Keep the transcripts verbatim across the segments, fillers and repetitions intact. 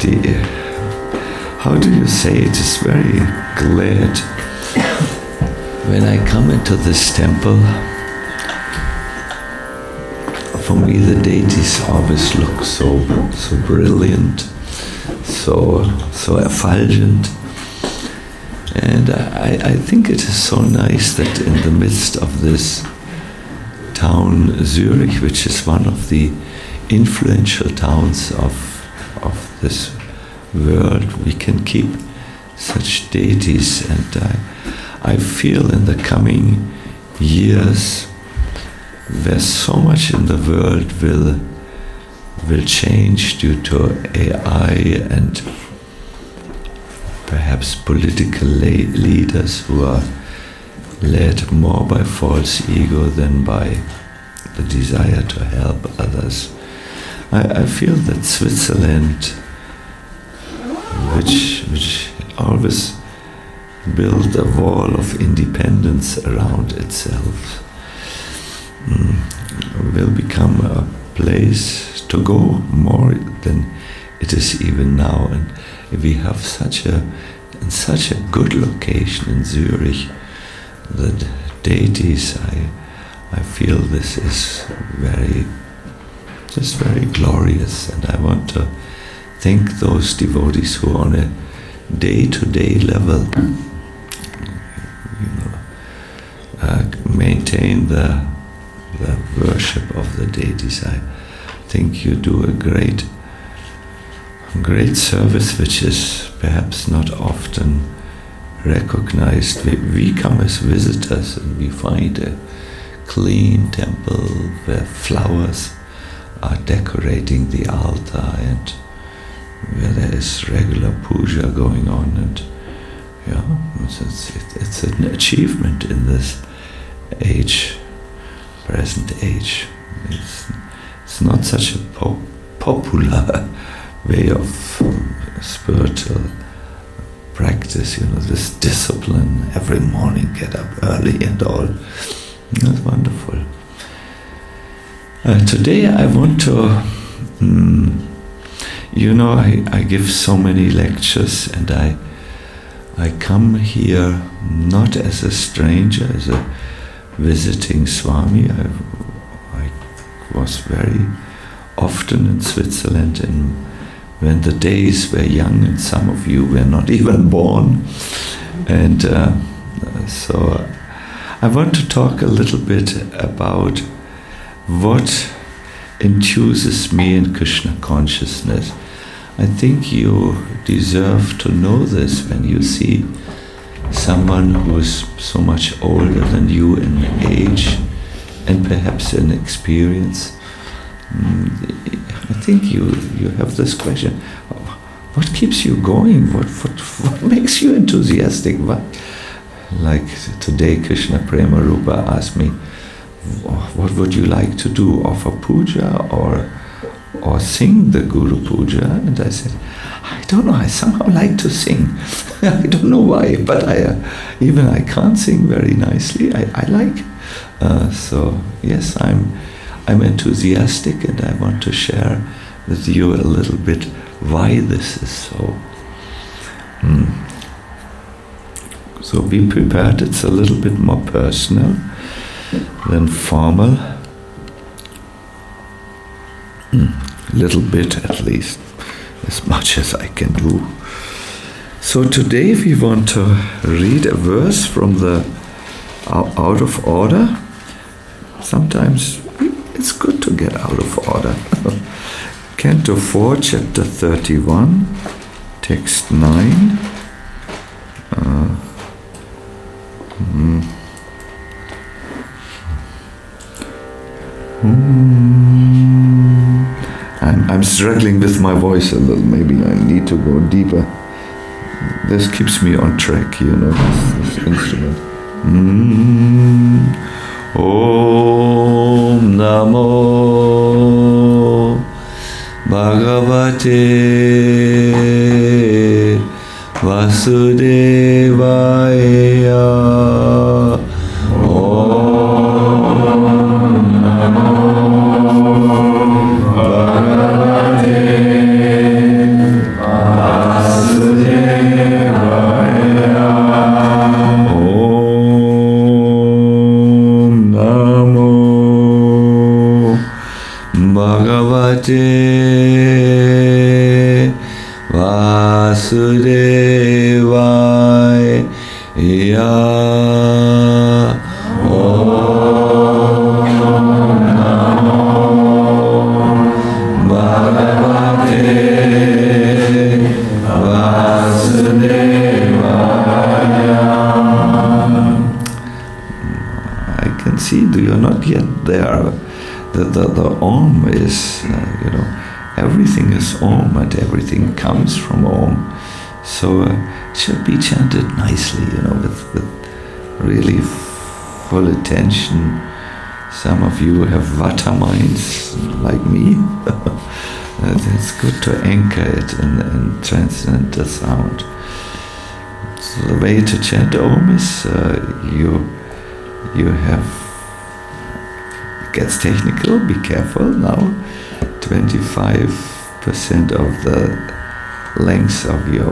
the, how do you say it, is very glad. When I come into this temple, for me the deities always look so so brilliant, so so effulgent. And I, I think it is so nice that in the midst of this town, Zurich, which is one of the influential towns of, of this world, we can keep such deities. And I, I feel in the coming years, where so much in the world will, will change due to A I and perhaps political la- leaders who are led more by false ego than by the desire to help others. I, I feel that Switzerland, which, which always built a wall of independence around itself, mm, will become a place to go more than it is even now. And we have such a such a good location in Zurich, the deities, I I feel this is very, just very glorious, and I want to thank those devotees who on a day-to-day level, you know, uh, maintain the the worship of the deities. I think you do a great great service, which is perhaps not often recognized. We, we come as visitors and we find a clean temple where flowers are decorating the altar and where there is regular puja going on. And yeah, it's, it's, it's an achievement in this age, present age. It's, it's not such a po- popular way of um, spiritual practice, you know, this discipline, every morning get up early and all. That's wonderful. Uh, today I want to, um, you know, I, I give so many lectures, and I I come here not as a stranger, as a visiting Swami. I, I was very often in Switzerland and when the days were young, and some of you were not even born. And uh, so I want to talk a little bit about what enthuses me in Krishna consciousness. I think you deserve to know this when you see someone who is so much older than you in age and perhaps in experience. I think you, you have this question, what keeps you going? What, what, what makes you enthusiastic? What? Like today Krishna Prema Rupa asked me, what would you like to do? Offer puja or, or sing the Guru Puja? And I said, I don't know, I somehow like to sing. I don't know why, but I uh, even I can't sing very nicely. I, I like. Uh, so yes, I'm I'm enthusiastic, and I want to share with you a little bit why this is so. Mm. So be prepared, it's a little bit more personal than formal. Mm. A little bit at least, as much as I can do. So today we want to read a verse from the Out of Order. Sometimes it's good to get out of order. Canto four, chapter thirty-one, text nine. Uh, mm. Mm. I'm, I'm struggling with my voice a little. Maybe I need to go deeper. This keeps me on track, you know, this, this instrument. Mm. Om Namo Bhagavate Vasudevaya. Om Namo Bhagavate Vasudevaya. See, you're not yet there. The, the, the Om is, uh, you know, everything is Om and everything comes from Om. So uh, it should be chanted nicely, you know, with, with really full attention. Some of you have Vata minds, like me. It's good to anchor it and, and transcendental sound. So the way to chant Om is uh, you, you have, gets technical, be careful now. twenty-five percent of the length of your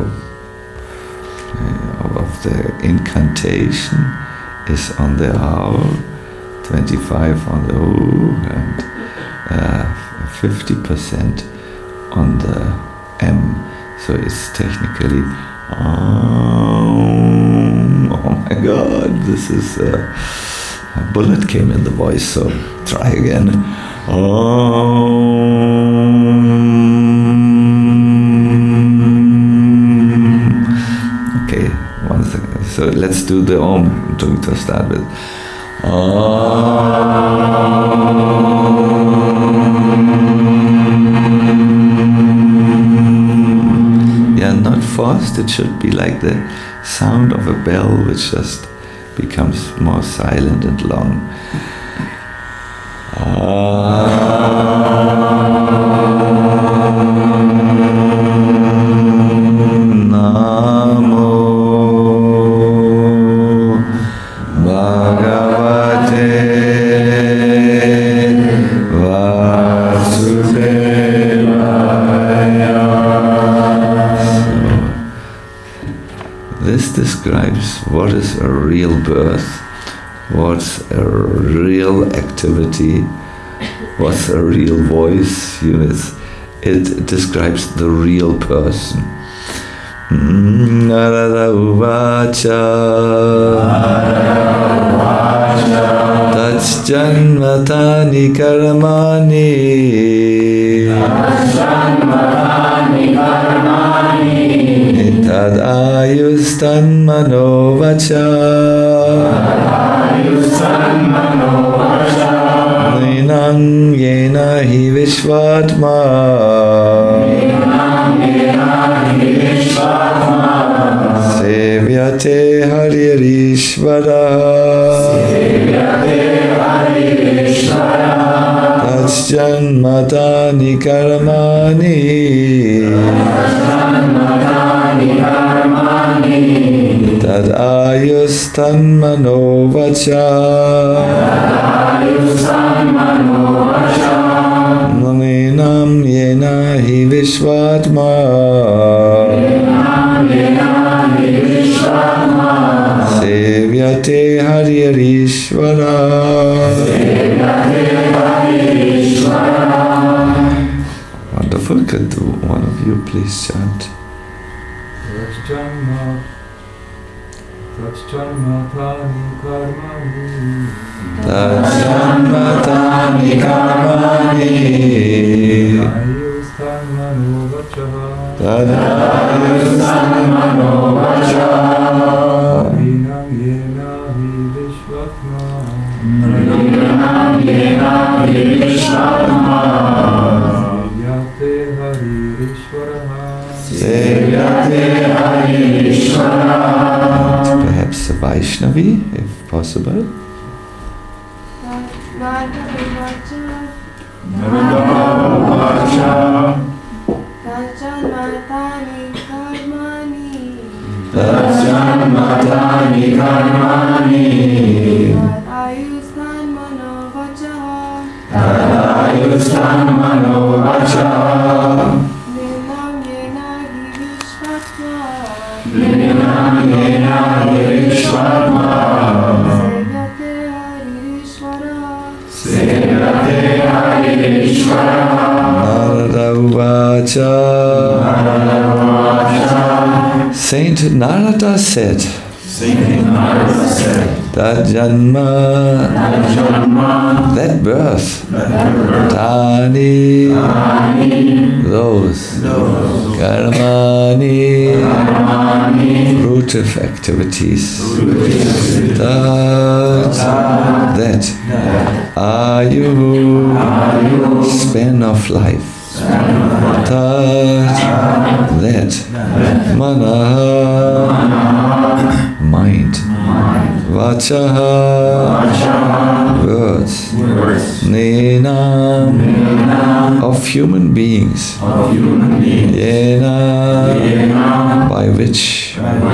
uh, of the incantation is on the R, twenty-five on the U, and uh, fifty percent on the M. So it's technically um, oh my God, this is uh, a bullet came in the voice, so try again. Um, okay, one second. So let's do the Om to, to start with. Um, yeah, not forced. It should be like the sound of a bell, which just becomes more silent and long. Namo Bhagavate Vasudevaya. This describes what is a real birth, what's a real activity, what's a real voice. You know, it describes the real person. Narada Uvacha Tacjanmatani Karamani Tad Ayustan Manovacha Ninam Yena Hi Vishvatma Sevyate Haririshvara Tacjanmatani Karamani Tad Ayustan Manovacha Naminam Yena Hi Vishvatma Sevyate Haririshvara. Wonderful. Could one of you please chant? Tacjanmatani karmani Tacjanmatani karmani Ayustan manovacha Ayustan manovacha Ninam yena hi vishvatma Ninam yena hi vishvatma Sevyate haririshvara Sevyate haririshvara. Perhaps a Vaishnavi, if possible. Tacjanmatani karmani Tacjanmatani karmani Ayustan manovacha Ayustan manovacha Ninam yena hi vishvatma Ninam yena hi vishvatma Sevyate haririshvara Sevyate. Narada Uvacha Tacjanmatani karmani Tacjanmatani karmani Ayustan manovacha Ayustan manovacha Ninam yena hi vishvatma Ninam yena hi vishvatma Sevyate haririshvara Sevyate haririshvara. Narada Uvacha Narada Uvacha Tacjanmatani karmani Tacjanmatani karmani Ayustan manovacha Sevyate haririshvara. Narada Uvacha Saint Narada said, that janma, that birth, tani, those, karmani, fruitive activities, that, that, ayu, span of life, that, that, mana, mind, vachaha, words, nena, of human beings, yena, by which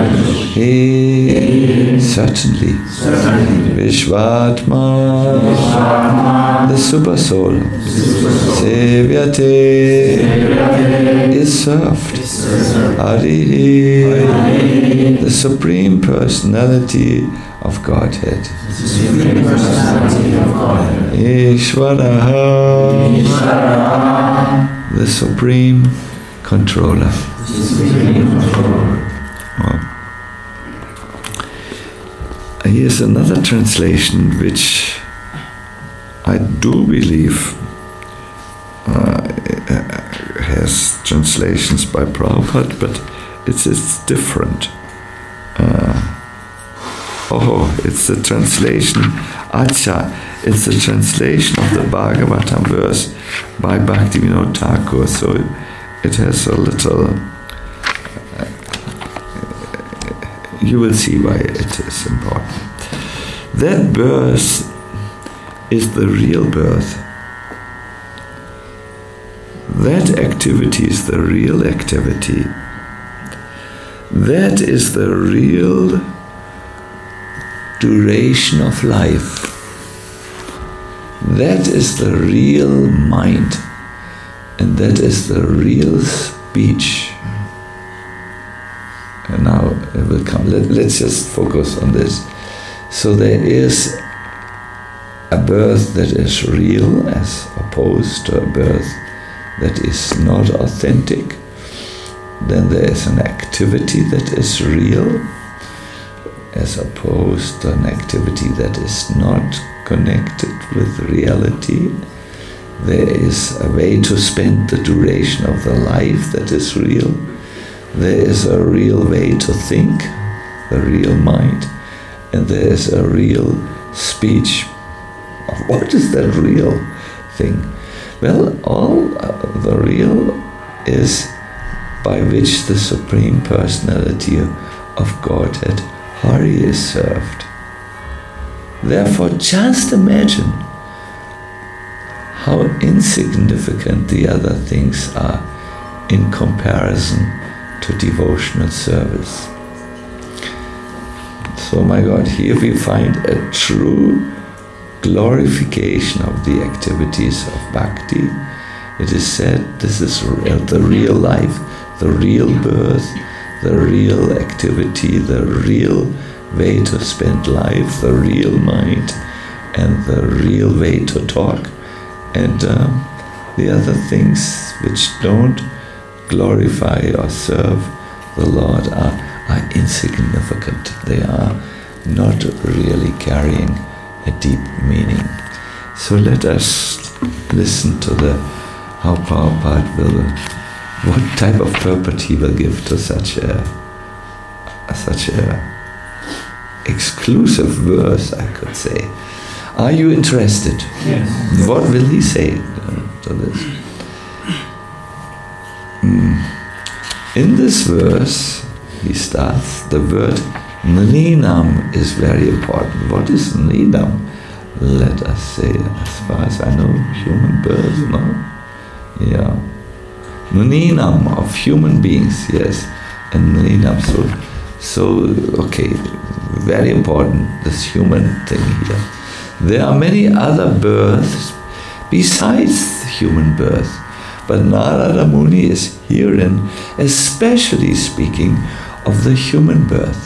he certainly, Vishvatma, the super soul, Sevyate, is served, Harihi, the Supreme Personality of Godhead, Ishvaraha, the Supreme Controller. Well, here's another translation which I do believe uh, has translations by Prabhupada, but it's, it's different. Uh, oh, it's the translation, Acha, it's the translation of the Bhagavatam verse by Bhaktivinoda Thakur, so it, it has a little, uh, you will see why it is important. That birth is the real birth. That activity is the real activity. That is the real duration of life. That is the real mind. And that is the real speech. And now it will come. Let, let's just focus on this. So there is a birth that is real as opposed to a birth that is not authentic. Then there is an activity that is real as opposed to an activity that is not connected with reality. There is a way to spend the duration of the life that is real. There is a real way to think, the real mind, and there is a real speech. What is that real thing? Well, all uh, the real is by which the Supreme Personality of Godhead, Hari, is served. Therefore, just imagine how insignificant the other things are in comparison to devotional service. So, my God, here we find a true glorification of the activities of bhakti. It is said this is real, the real life, the real birth, the real activity, the real way to spend life, the real mind, and the real way to talk. And um, the other things which don't glorify or serve the Lord are, are insignificant. They are not really carrying a deep meaning. So let us listen to the how Prabhupada will, what type of purport he will give to such a, a such a exclusive verse, I could say. Are you interested? Yes. What will he say to this? Mm. In this verse, he starts, the word Nrinam is very important. What is Nrinam? Let us say, as far as I know, human birth, no? Yeah. Nrinam, of human beings, yes. And Nrinam, so, so, okay, very important, this human thing here. There are many other births besides human birth, but Narada Muni is herein especially speaking of the human birth.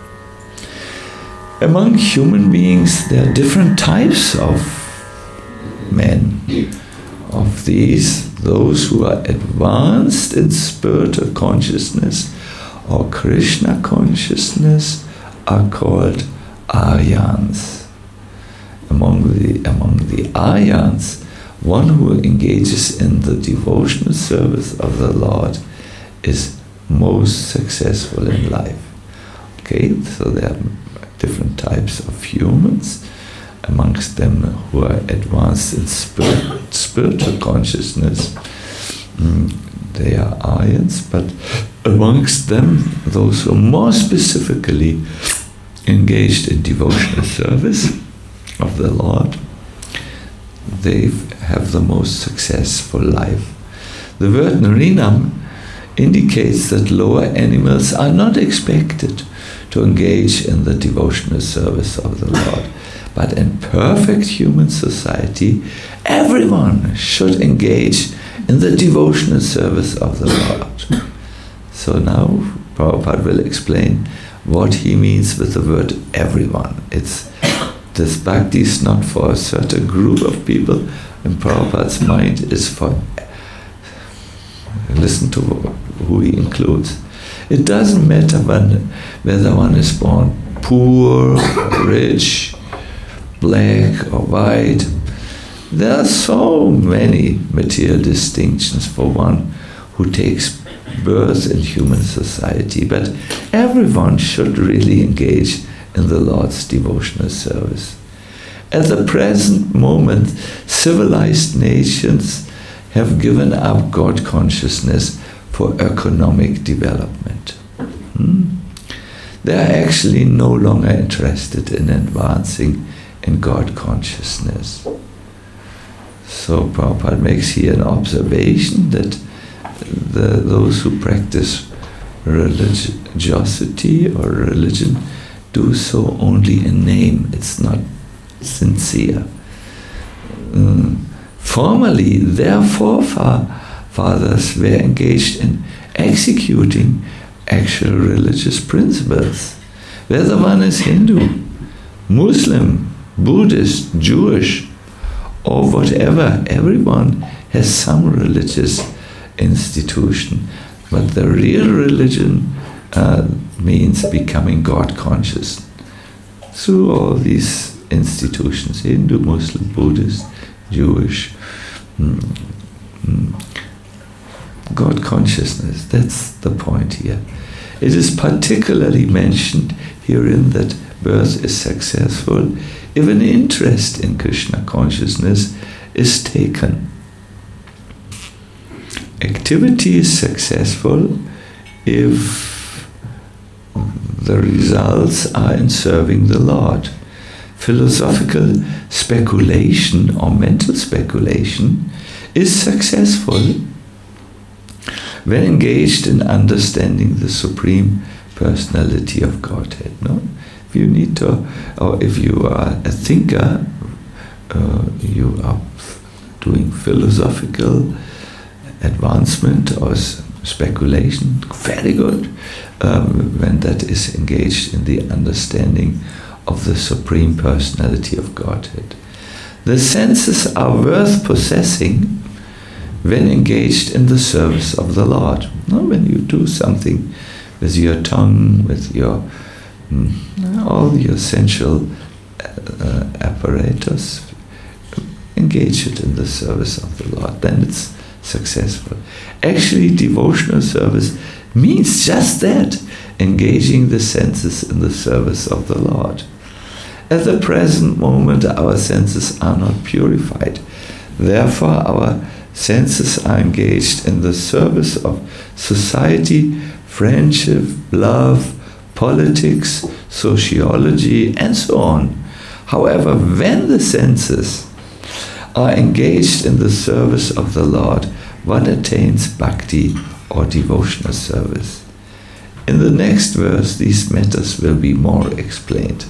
Among human beings, there are different types of men. Of these, those who are advanced in spiritual consciousness or Krishna consciousness are called Aryans. Among the, among the Aryans, one who engages in the devotional service of the Lord is most successful in life. Okay, so there are different types of humans, amongst them who are advanced in spirit, spiritual consciousness. Mm, they are Aryans, but amongst them, those who are more specifically engaged in devotional service of the Lord, they have the most successful life. The word Narinam indicates that lower animals are not expected to engage in the devotional service of the Lord. But in perfect human society, everyone should engage in the devotional service of the Lord. So now Prabhupada will explain what he means with the word everyone. It's this bhakti is not for a certain group of people, and Prabhupada's mind is for, listen to who he includes. It doesn't matter when, whether one is born poor, rich, black or white. There are so many material distinctions for one who takes birth in human society, but everyone should really engage in the Lord's devotional service. At the present moment, civilized nations have given up God consciousness for economic development. Hmm? They are actually no longer interested in advancing in God consciousness. So Prabhupada makes here an observation that the, those who practice religiosity or religion do so only in name. It's not sincere. Um, formerly, their forefathers were engaged in executing actual religious principles. Whether one is Hindu, Muslim, Buddhist, Jewish, or whatever, everyone has some religious institution. But the real religion uh, means becoming God conscious through all these institutions, Hindu, Muslim, Buddhist, Jewish. Mm, mm, God consciousness, that's the point here. It is particularly mentioned herein that birth is successful if an interest in Krishna consciousness is taken. Activity is successful if the results are in serving the Lord. Philosophical speculation or mental speculation is successful when engaged in understanding the Supreme Personality of Godhead. No? If you need to, or if you are a thinker, uh, you are doing philosophical advancement or speculation, very good, um, when that is engaged in the understanding of the Supreme Personality of Godhead. The senses are worth possessing when engaged in the service of the Lord. No, when you do something with your tongue, with your mm, all your sensual uh, apparatus, engage it in the service of the Lord, then it's successful. Actually, devotional service means just that, engaging the senses in the service of the Lord. At the present moment, our senses are not purified. Therefore, our senses are engaged in the service of society, friendship, love, politics, sociology, and so on. However, when the senses are engaged in the service of the Lord, one attains bhakti or devotional service. In the next verse, these matters will be more explained.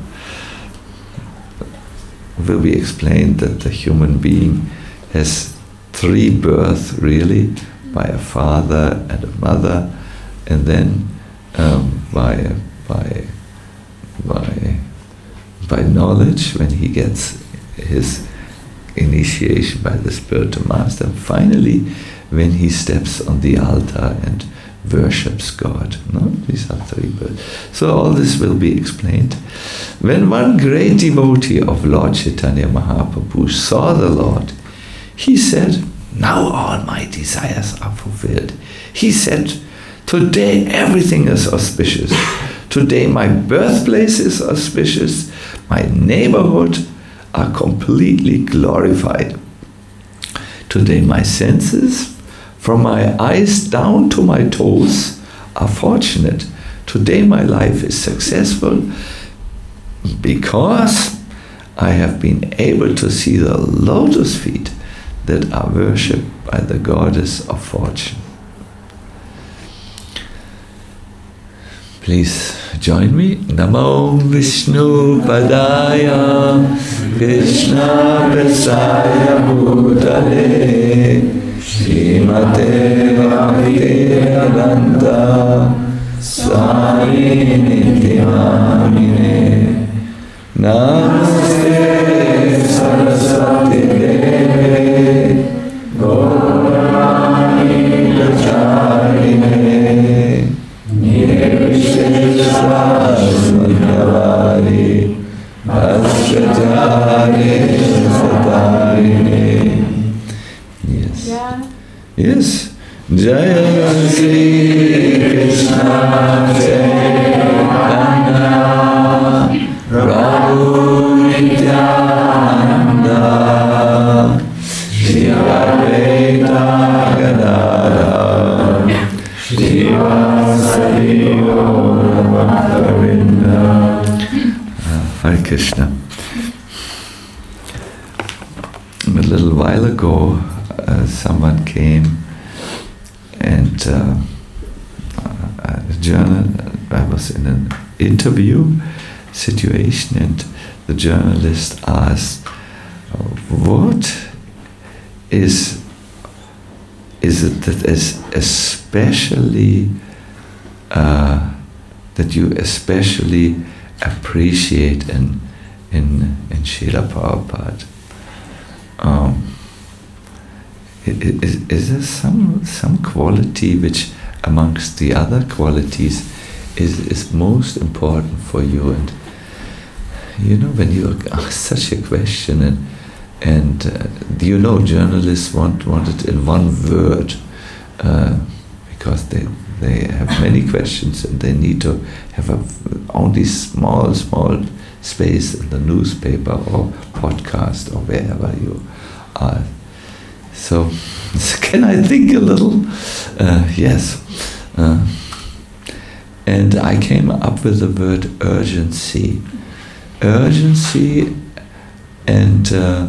Will be explained that the human being has three births, really, by a father and a mother, and then um, by by by by knowledge, when he gets his initiation by the spiritual master. Finally, when he steps on the altar and worships God. No? These are three births. So all this will be explained. When one great devotee of Lord Chaitanya Mahaprabhu saw the Lord, he said, now all my desires are fulfilled. He said, today everything is auspicious. Today my birthplace is auspicious. My neighborhood are completely glorified. Today my senses, from my eyes down to my toes, are fortunate. Today my life is successful because I have been able to see the lotus feet that are worshipped by the goddess of fortune. Please join me. Namo Vishnu Padaya Krishna Prasaya Bhutale Srimate Bhaktivedanta Swami Nityanamine Namaste Saraswati Devi Gauravani Pracharine Nirvisheshvara Bhaskacharya Satarine. Yes. Yeah. Yes. Jaya Sri Krishna Chaitanya Prabhu Nityananda Shri Advaita Gadadhara Shivasari Gauravinda. Hare Krishna. A little while ago, uh, someone came and uh, a journal. I was in an interview situation, and the journalist asked, "What is is it that is especially uh, that you especially appreciate in in in Srila Prabhupada? Um, is, is there some some quality which, amongst the other qualities, is is most important for you?" And you know, when you ask such a question, and and uh, you know, journalists want want it in one word uh, because they they have many questions and they need to have a, only small small space in the newspaper or podcast or wherever you are. So, so can I think a little? Uh, yes. Uh, and I came up with the word urgency. Urgency and uh,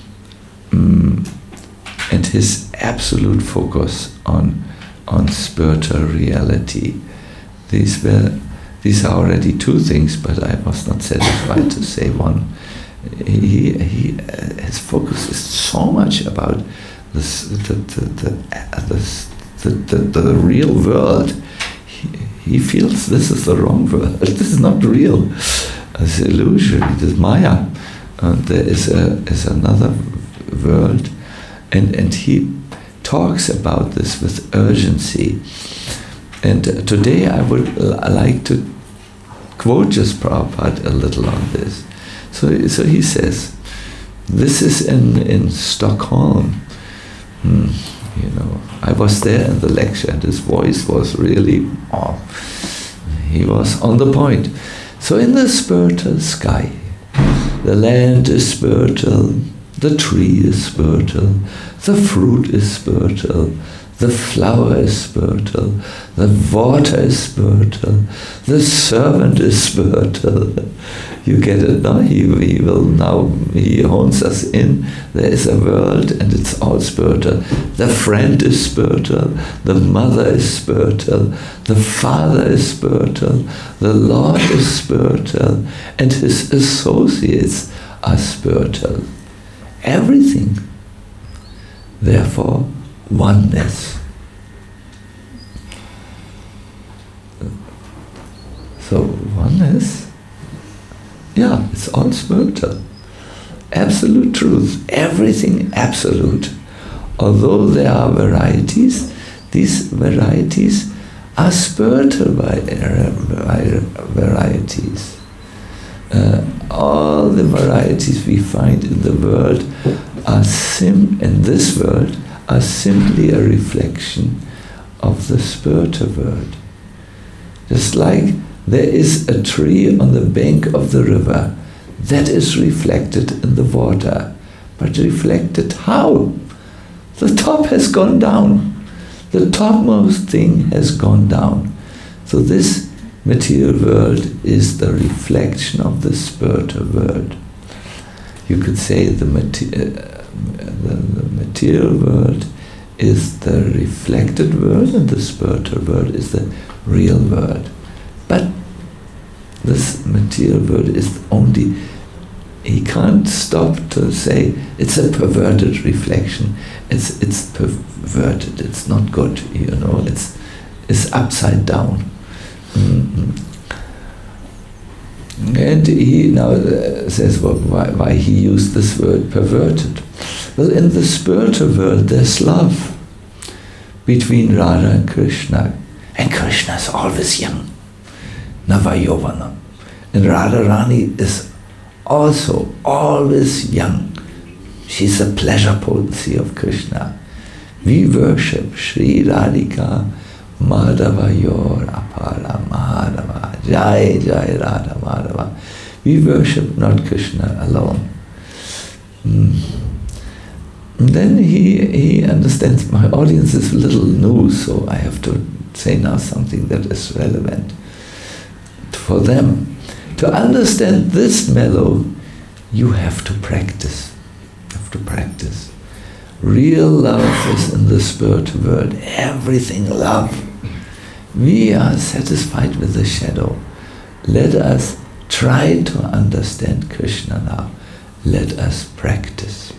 mm, and his absolute focus on on spiritual reality. These were these are already two things, but I was not satisfied to say one. He, he, uh, his focus is so much about this, the, the, the, uh, this, the, the, the real world. He, he feels this is the wrong world. This is not real. It's illusory. It is Maya. Uh, there is a is another world, and and he talks about this with urgency. And uh, today I would l- like to quote just Prabhupada a little on this. So, so he says, this is in, in Stockholm. Hmm, you know, I was there in the lecture and his voice was really, oh, he was on the point. So in the spiritual sky, the land is spiritual, the tree is spiritual, the fruit is spiritual, the flower is spiritual, the water is spiritual, the servant is spiritual. You get it now? He, he will now, he owns us in. There is a world and it's all spiritual. The friend is spiritual, the mother is spiritual, the father is spiritual, the Lord is spiritual, and his associates are spiritual. Everything. Therefore, oneness. So oneness, yeah, it's all spiritual. absolute truth, everything absolute. Although there are varieties, these varieties are spiritual varieties. Uh, all the varieties we find in the world are sim in this world are simply a reflection of the spiritual world. Just like there is a tree on the bank of the river that is reflected in the water, but reflected how? The top has gone down. The topmost thing has gone down. So this material world is the reflection of the spiritual world. You could say the, mater- uh, the, the material world is the reflected world and the spiritual world is the real world. But this material world is only, he can't stop to say it's a perverted reflection. It's it's perverted, it's not good, you know, it's it's upside down. Mm-hmm. And he now uh, says well, why, why he used this word perverted. Well, in the spiritual world there's love between Radha and Krishna. And Krishna is always young, Navayovana. And Radharani is also always young. She's the pleasure potency of Krishna. We worship Sri Radhika Madhava Yor Apara Madhava Jai Jai Radha Madhava. We worship not Krishna alone. Mm. And then he, he understands, my audience is a little new, so I have to say now something that is relevant for them. To understand this mellow, you have to practice. You have to practice. Real love is in the spiritual world. Everything love. We are satisfied with the shadow. Let us try to understand Krishna now. Let us practice.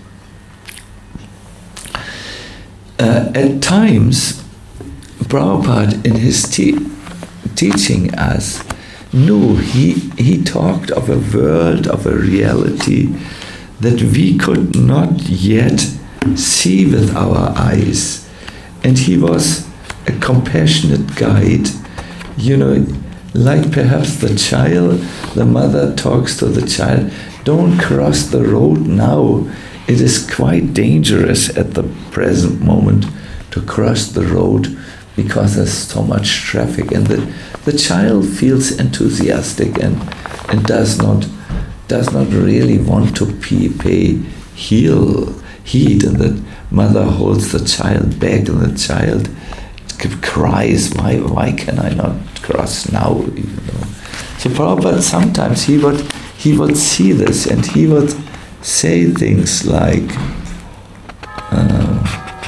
Uh, at times, Prabhupada in his te- teaching us, no, he, he talked of a world, of a reality that we could not yet see with our eyes. And he was a compassionate guide, you know, like perhaps the child, the mother talks to the child, don't cross the road now. It is quite dangerous at the present moment to cross the road because there's so much traffic, and the, the child feels enthusiastic and, and does not does not really want to pay, pay heel, heed, and the mother holds the child back, and the child cries, why why can I not cross now? You know. So Prabhupada sometimes he would he would see this and he would say things like uh,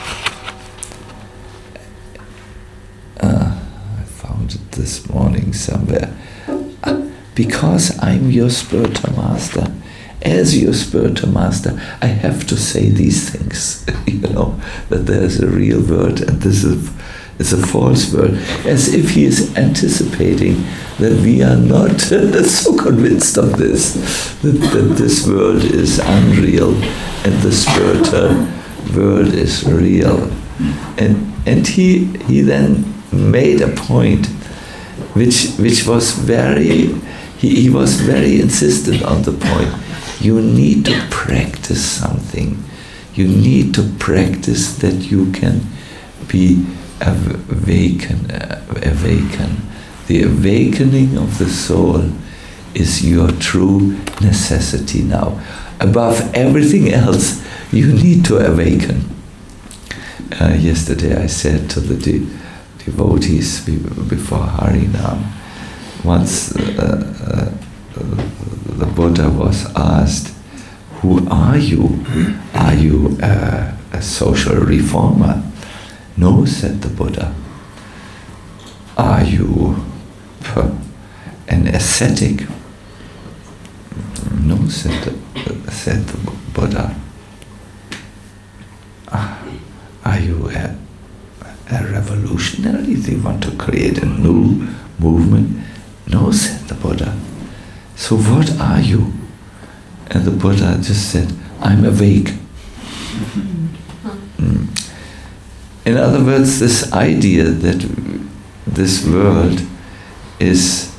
uh, I found it this morning somewhere. Uh, because I'm your spiritual master, as your spiritual master, I have to say these things. You know, that there's a real world and this is it's a false world, as if he is anticipating that we are not so convinced of this, that, that this world is unreal and the spiritual world is real. And and he he then made a point which which was very he, he was very insistent on the point. You need to practice something. You need to practice that you can be awaken, uh, awaken. The awakening of the soul is your true necessity now. Above everything else, you need to awaken. Uh, yesterday I said to the de- devotees before Harinam, once uh, uh, the Buddha was asked, who are you? Are you uh, a social reformer? No, said the Buddha. Are you an ascetic? No, said the, said the Buddha. Are you a, a revolutionary? Do you want to create a new movement? No, said the Buddha. So what are you? And the Buddha just said, I'm awake. Mm. In other words, this idea that this world is,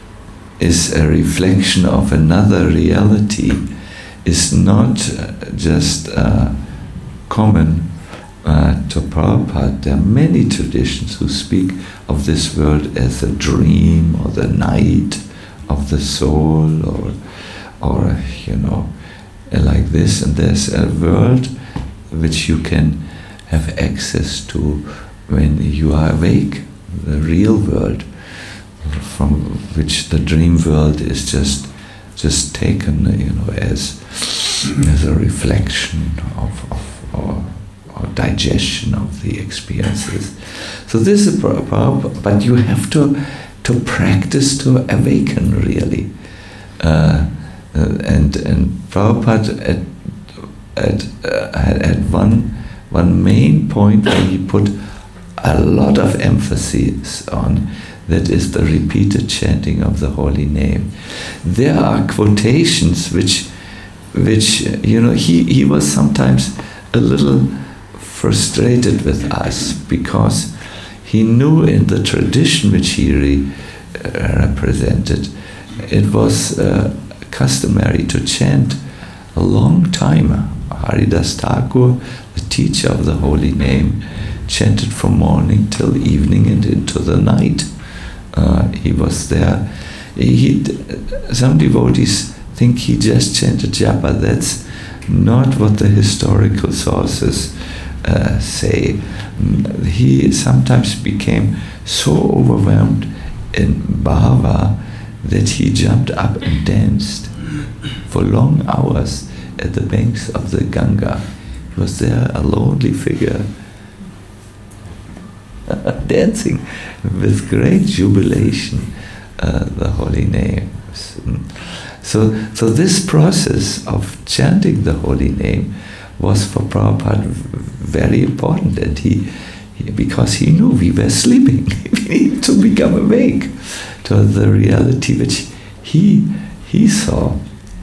is a reflection of another reality is not just uh, common uh, to Prabhupada. There are many traditions who speak of this world as a dream or the night of the soul, or, or you know, like this. And there's a world which you can have access to when you are awake, the real world, from which the dream world is just just taken, you know, as as a reflection of, of or, or digestion of the experiences. So this is a problem, but you have to to practice to awaken really. Uh, uh, and and Prabhupada at at uh, had, had one one main point where he put a lot of emphasis on, that is the repeated chanting of the holy name. There are quotations which, which you know, he, he was sometimes a little frustrated with us, because he knew in the tradition which he re, uh, represented, it was uh, customary to chant a long time. Haridas Thakur, the teacher of the holy name, chanted from morning till evening and into the night. Uh, he was there. He, some devotees think he just chanted japa. That's not what the historical sources uh, say. He sometimes became so overwhelmed in bhava that he jumped up and danced for long hours at the banks of the Ganga. He was there, a lonely figure, dancing with great jubilation uh, the holy names. So, so this process of chanting the holy name was for Prabhupada very important, and he, he because he knew we were sleeping. We needed to become awake to the reality which he he saw.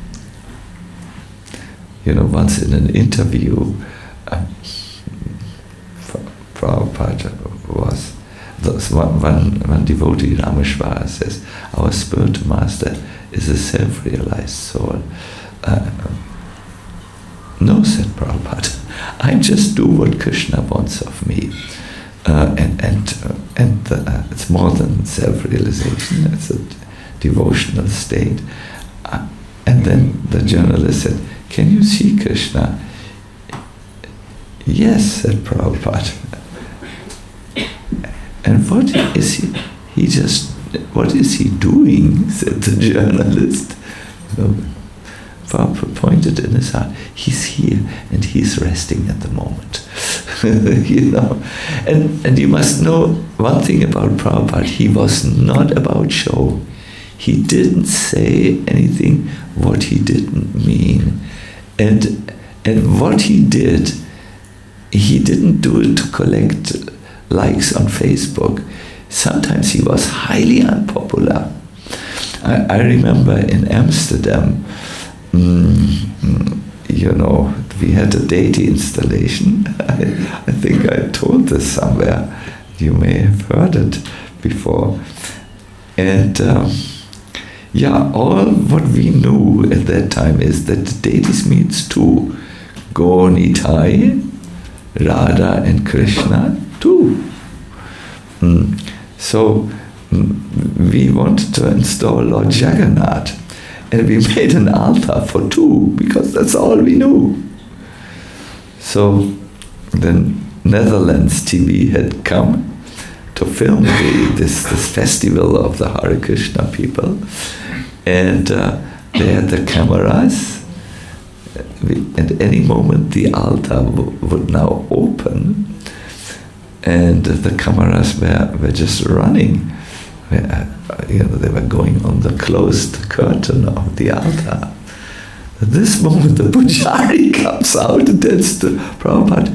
You know, once in an interview, um, Prabhupada was, one, one, one devotee, Rameshwara, says, our spiritual master is a self-realized soul. Uh, no, said Prabhupada, I just do what Krishna wants of me. Uh, and and, uh, and uh, it's more than self-realization, it's a devotional state. Uh, and then the journalist said, can you see Krishna? Yes, said Prabhupada. And what is he? He just, what is he doing? Said the journalist. So, Prabhupada pointed in his heart. He's here and he's resting at the moment. You know, and and you must know one thing about Prabhupada. He was not about show. He didn't say anything what he didn't mean, and and what he did, he didn't do it to collect likes on Facebook. Sometimes he was highly unpopular. I, I remember in Amsterdam, mm, you know, we had a deity installation. I, I think I told this somewhere. You may have heard it before. And um, yeah, all what we knew at that time is that the deities means two. Gaur Nitai, Radha and Krishna, two. Mm. So mm, we wanted to install Lord Jagannath, and we made an altar for two, because that's all we knew. So then Netherlands T V had come to film the, this, this festival of the Hare Krishna people, and uh, they had the cameras. We, at any moment the altar w- would now open, and the cameras were, were just running. Uh, you know, they were going on the closed curtain of the altar. At this moment the Pujari comes out and tells the Prabhupada,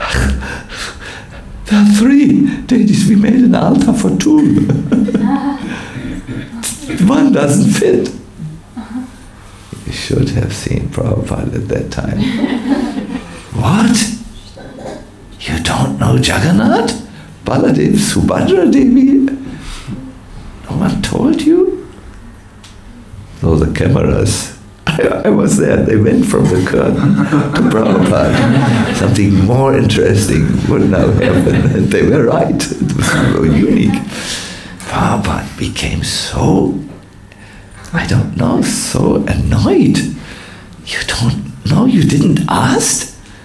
there are three deities, we made an altar for two. One doesn't fit. He should have seen Prabhupada at that time. What? You don't know Jagannath? Baladev, Subhadra Devi? No one told you? No, the cameras. I, I was there. They went from the curtain to Prabhupada. Something more interesting would now happen. And they were right. It was so unique. Prabhupada became so, I don't know, so annoyed. You don't know? You didn't ask?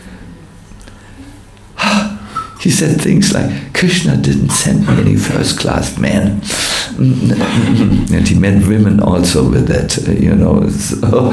He said things like, Krishna didn't send me any first-class men. And he meant women also with that, you know. So,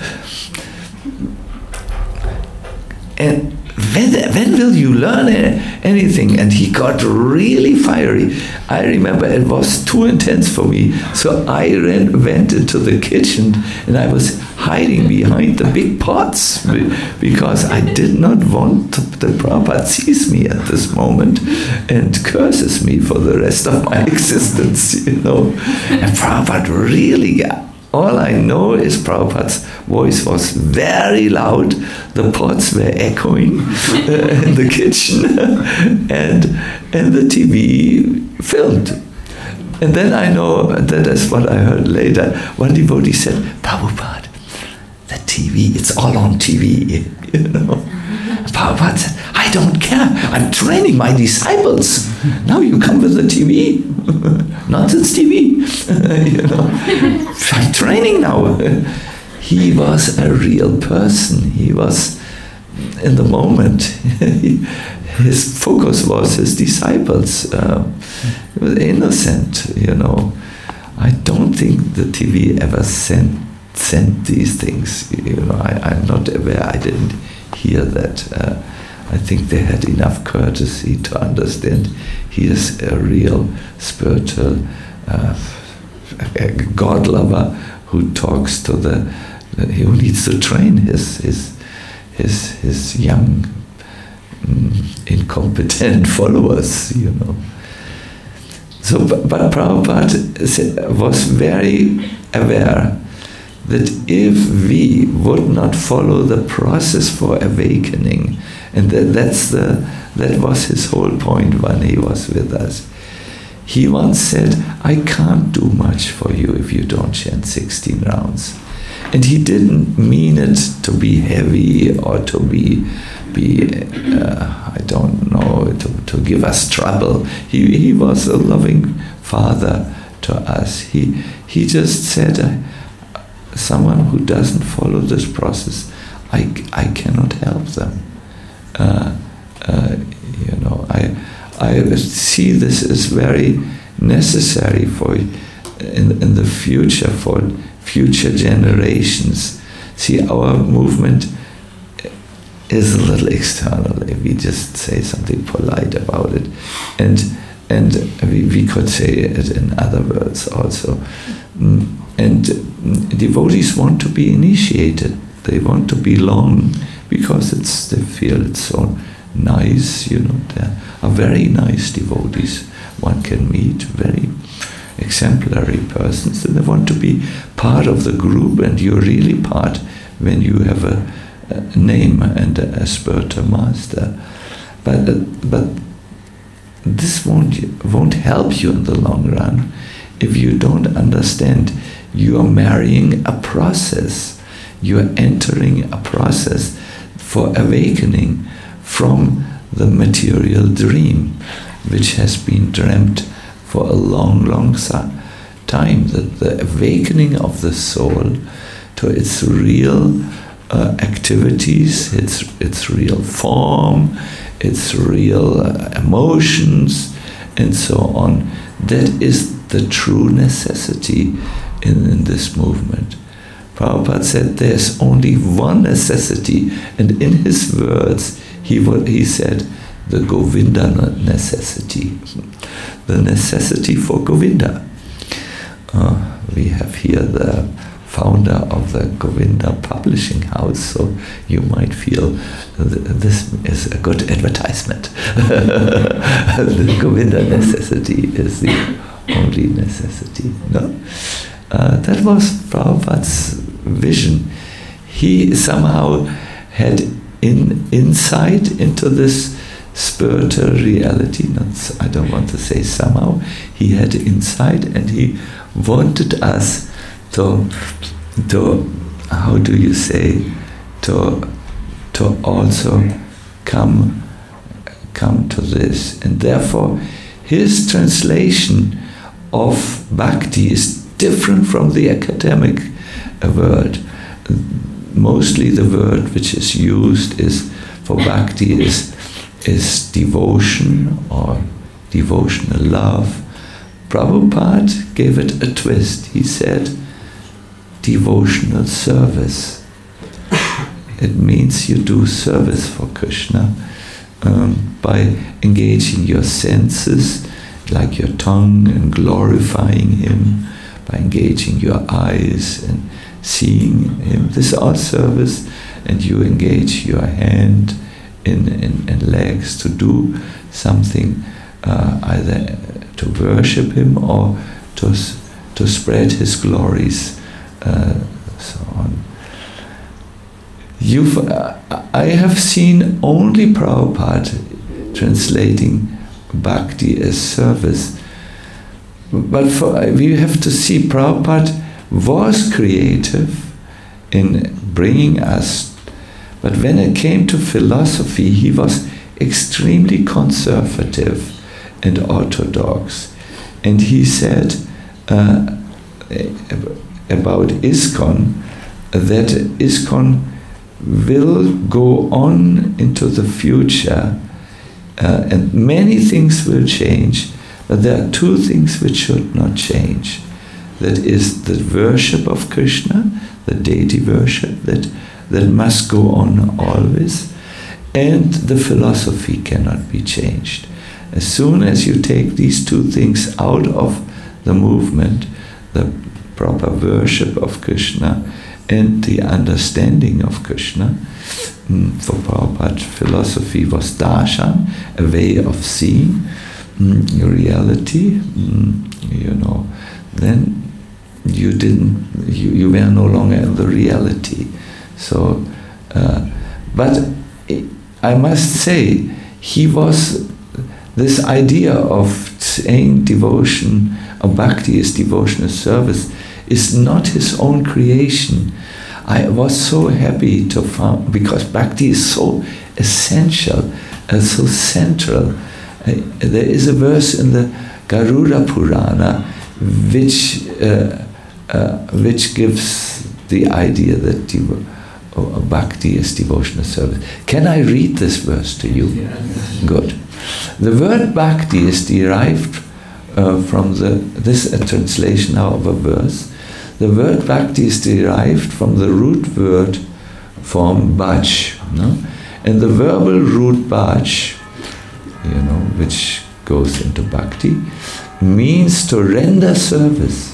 and when, when will you learn anything? And he got really fiery. I remember it was too intense for me. So I ran, went into the kitchen and I was hiding behind the big pots because I did not want to, the Prabhupada sees me at this moment and curses me for the rest of my existence, you know. And Prabhupada really, all I know is Prabhupada's voice was very loud, the pots were echoing uh, in the kitchen, and, and the T V filmed. And then I know, that is what I heard later, one devotee said, Prabhupada, the T V, it's all on T V, you know. Prabhupada said, I don't care, I'm training my disciples. Now you come with the T V. Nonsense T V. You know. I'm training now. He was a real person. He was in the moment. His focus was his disciples. Uh, he was innocent, you know. I don't think the T V ever sent sent these things. You know, I, I'm not aware. I didn't hear that. Uh, I think they had enough courtesy to understand he is a real spiritual uh, God lover who talks to the, who needs to train his his his his young um, incompetent followers, you know. So, but, but Prabhupada was very aware that if we would not follow the process for awakening, and that, that's the, that was his whole point when he was with us. He once said, I can't do much for you if you don't chant sixteen rounds. And he didn't mean it to be heavy or to be, be uh, I don't know, to, to give us trouble. He, he was a loving father to us. He, he just said, uh, someone who doesn't follow this process, I, I cannot help them. Uh, uh, you know, I I see this as very necessary for in in the future for future generations. See, our movement is a little external. We just say something polite about it, and and we, we could say it in other words also. And devotees want to be initiated. They want to belong because it's they feel it's so nice, you know. There are very nice devotees one can meet, very exemplary persons, and they want to be part of the group, and you're really part when you have a, a name and a, a spiritual master. But uh, but this won't won't help you in the long run if you don't understand you are marrying a process. You are entering a process for awakening from the material dream, which has been dreamt for a long, long time, that the awakening of the soul to its real uh, activities, its, its real form, its real uh, emotions, and so on. That is the true necessity in, in this movement. Prabhupada said there's only one necessity, and in his words he he said the Govinda necessity, the necessity for Govinda. Uh, we have here the founder of the Govinda Publishing House, so you might feel th this is a good advertisement. The Govinda necessity is the only necessity. No, uh, that was Prabhupada's vision. he somehow had in insight into this spiritual reality. Not, I don't want to say somehow. He had insight, and he wanted us to, to how do you say, to, to also come, come to this. And therefore, his translation of bhakti is different from the academic word. Mostly the word which is used is for bhakti is, is devotion or devotional love. Prabhupada gave it a twist. He said devotional service. It means you do service for Krishna um, by engaging your senses, like your tongue, and glorifying him, by engaging your eyes and seeing him. This is all service, and you engage your hand in, in, in legs to do something, uh, either to worship him or to, to spread his glories, uh, so on. You've, uh, I have seen only Prabhupada translating bhakti as service. But for, we have to see Prabhupada was creative in bringing us, but when it came to philosophy, he was extremely conservative and orthodox. And he said uh, about ISKCON that ISKCON will go on into the future, uh, and many things will change, but there are two things which should not change. That is the worship of Krishna, the deity worship, that, that must go on always, and the philosophy cannot be changed. As soon as you take these two things out of the movement, the proper worship of Krishna and the understanding of Krishna, for Prabhupada, philosophy was darshan, a way of seeing reality, you know, then you didn't, you, you were no longer in the reality. So, uh, but I must say, he was, this idea of saying devotion, or bhakti is devotional service, is not his own creation. I was so happy to find, because bhakti is so essential and so central. Uh, there is a verse in the Garuda Purana which uh, uh, which gives the idea that devo- oh, bhakti is devotional service. Can I read this verse to you? Yes. Good. The word bhakti is derived uh, from the, this is a translation now of a verse. The word bhakti is derived from the root word form bhaj, no? And the verbal root bhaj, you know, which goes into bhakti, means to render service.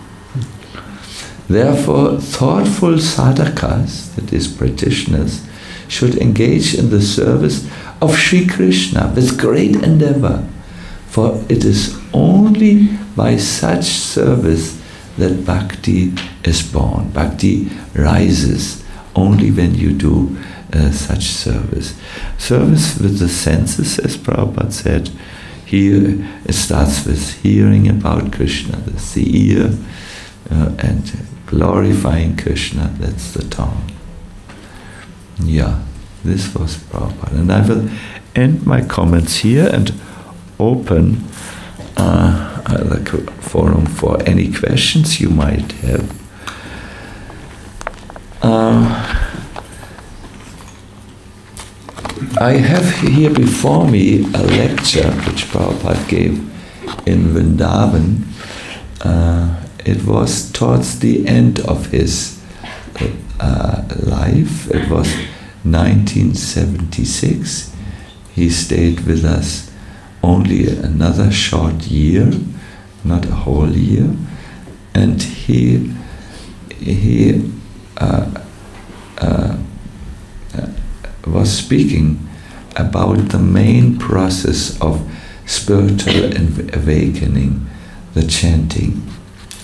Therefore, thoughtful sadhakas, that is practitioners, should engage in the service of Sri Krishna with great endeavor, for it is only by such service that bhakti is born. Bhakti rises only when you do uh, such service. Service with the senses, as Prabhupada said, here it starts with hearing about Krishna, that's the ear, uh, and glorifying Krishna, that's the tongue. Yeah, this was Prabhupada. And I will end my comments here and open uh, the forum for any questions you might have. Uh, I have here before me a lecture which Prabhupada gave in Vrindavan. Uh, it was towards the end of his uh, life. It was nineteen seventy-six. He stayed with us only another short year, not a whole year, and he he uh, uh, uh, was speaking about the main process of spiritual awakening, the chanting.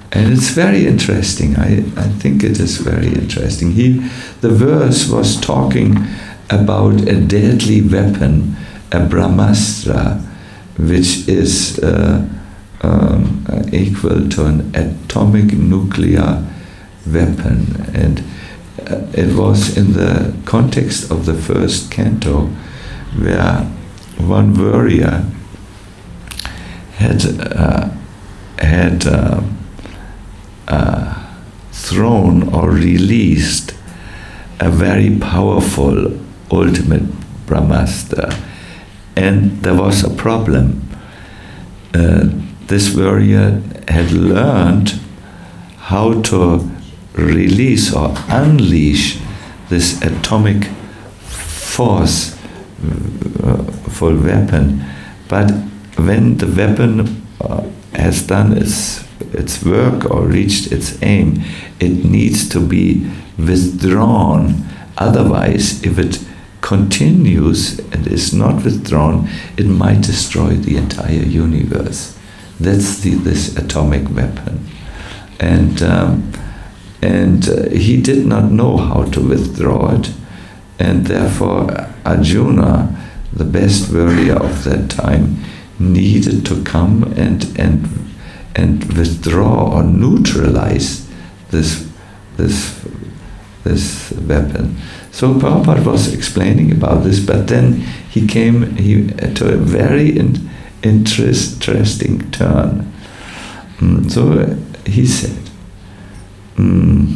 And it's very interesting. I, I think it is very interesting. He, the verse was talking about a deadly weapon, a Brahmastra, which is uh, um, uh, equal to an atomic nuclear weapon. And uh, it was in the context of the first canto where one warrior had uh, had uh, uh, thrown or released a very powerful ultimate Brahmastra, and there was a problem. Uh, this warrior had learned how to release or unleash this atomic force uh, full weapon, but when the weapon uh, has done its its work or reached its aim, it needs to be withdrawn. Otherwise, if it continues and is not withdrawn, it might destroy the entire universe. That's the, this atomic weapon. And um, and uh, he did not know how to withdraw it, and therefore Arjuna, the best warrior of that time, needed to come and and and withdraw or neutralize this this this weapon. So Prabhupada was explaining about this, but then he came he, to a very in, interest, interesting turn. Mm, so he said, mm,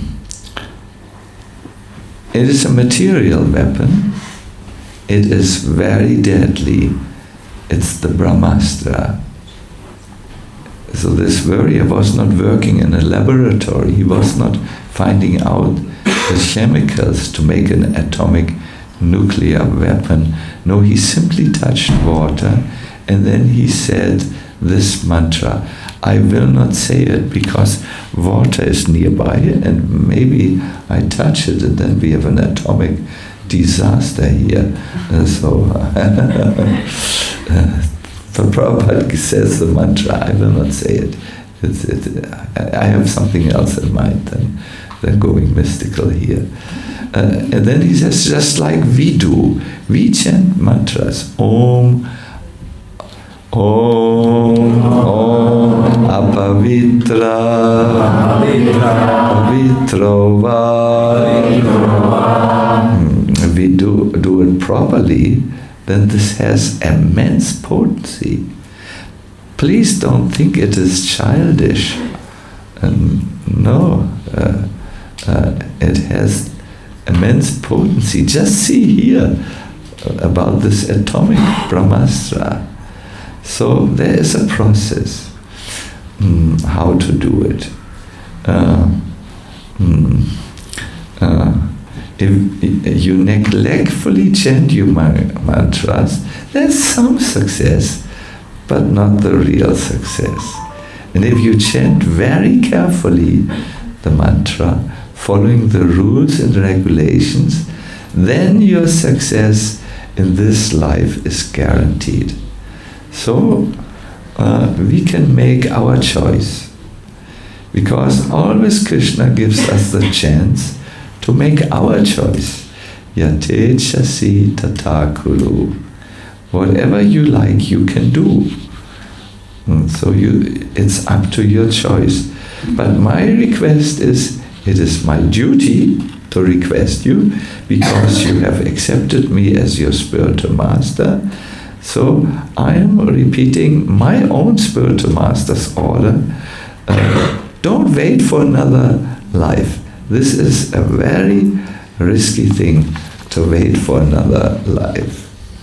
it is a material weapon, it is very deadly, it's the Brahmastra. So this warrior was not working in a laboratory, he was not finding out the chemicals to make an atomic nuclear weapon. No, he simply touched water and then he said this mantra. I will not say it because water is nearby and maybe I touch it and then we have an atomic disaster here. Uh, so, uh, but Prabhupada says the mantra, I will not say it. It's, it I have something else in mind than, than going mystical here. Uh, and then he says, just like we do, we chant mantras. Om, Om, Om, Apavitra, Pavitro Va. We do, do it properly, then this has immense potency. Please don't think it is childish. Um, no, uh, uh, it has immense potency. Just see here about this atomic Brahmastra. So there is a process mm, how to do it. Uh, mm, uh, if you neglectfully chant your mantras, there's some success, but not the real success. And if you chant very carefully the mantra, following the rules and regulations, then your success in this life is guaranteed. So uh, we can make our choice, because always Krishna gives us the chance to make our choice. Yate chasi tata kuru. Whatever you like, you can do. And so you, it's up to your choice. But my request is, it is my duty to request you, because you have accepted me as your spiritual master. So I am repeating my own spiritual master's order. Uh, don't wait for another life. This is a very risky thing, to wait for another life.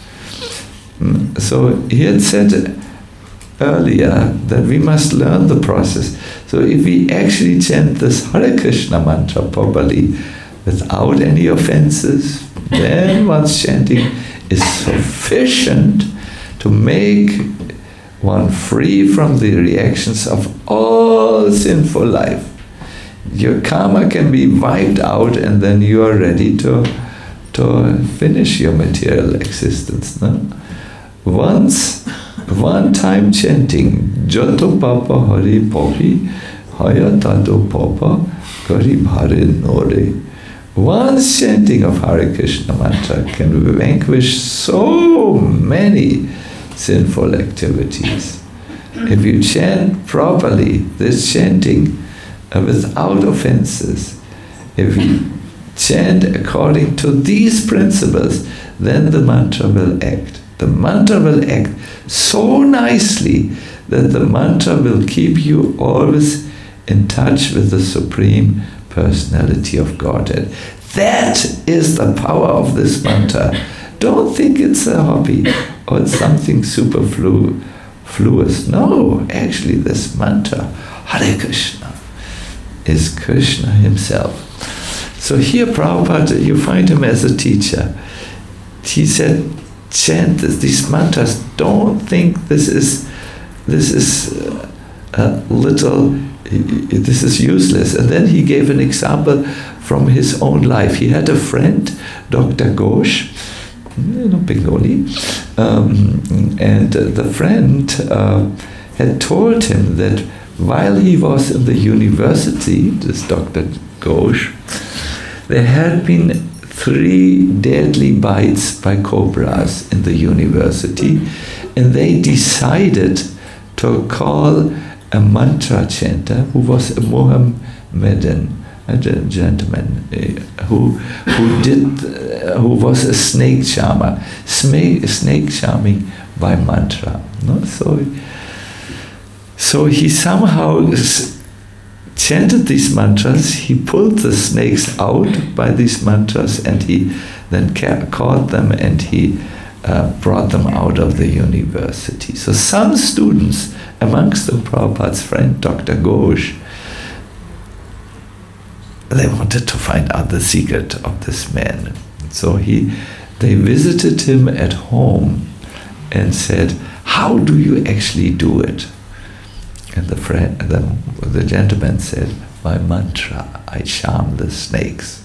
So he had said earlier that we must learn the process. So if we actually chant this Hare Krishna mantra properly, without any offenses, then one's chanting is sufficient to make one free from the reactions of all sinful life. Your karma can be wiped out, and then you are ready to, to finish your material existence. No? Once, one time chanting Joto Papa Hari Popi Haya Tato Papa Garib Hare Nore. One chanting of Hare Krishna mantra can vanquish so many sinful activities. If you chant properly, this chanting uh, without offenses, if you chant according to these principles, then the mantra will act. The mantra will act so nicely that the mantra will keep you always in touch with the Supreme Personality of Godhead. That is the power of this mantra. Don't think it's a hobby or it's something superfluous. No, actually this mantra, Hare Krishna, is Krishna himself. So here Prabhupada, you find him as a teacher. He said, chant this, these mantras. Don't think this is this is a little, this is useless. And then he gave an example from his own life. He had a friend, Doctor Ghosh, you know, Bengali, um, and uh, the friend uh, had told him that while he was in the university, this Doctor Ghosh, there had been three deadly bites by cobras in the university, and they decided to call a mantra chanter who was a Mohammedan, a gentleman uh, who who did uh, who was a snake charmer, snake, snake charming by mantra. No, so so he somehow chanted these mantras. He pulled the snakes out by these mantras, and he then caught them, and he uh, brought them out of the university. So some students, amongst them Prabhupada's friend Doctor Ghosh, they wanted to find out the secret of this man. So he, they visited him at home and said, "How do you actually do it?" And the friend, the, the gentleman said, "By mantra, I charm the snakes."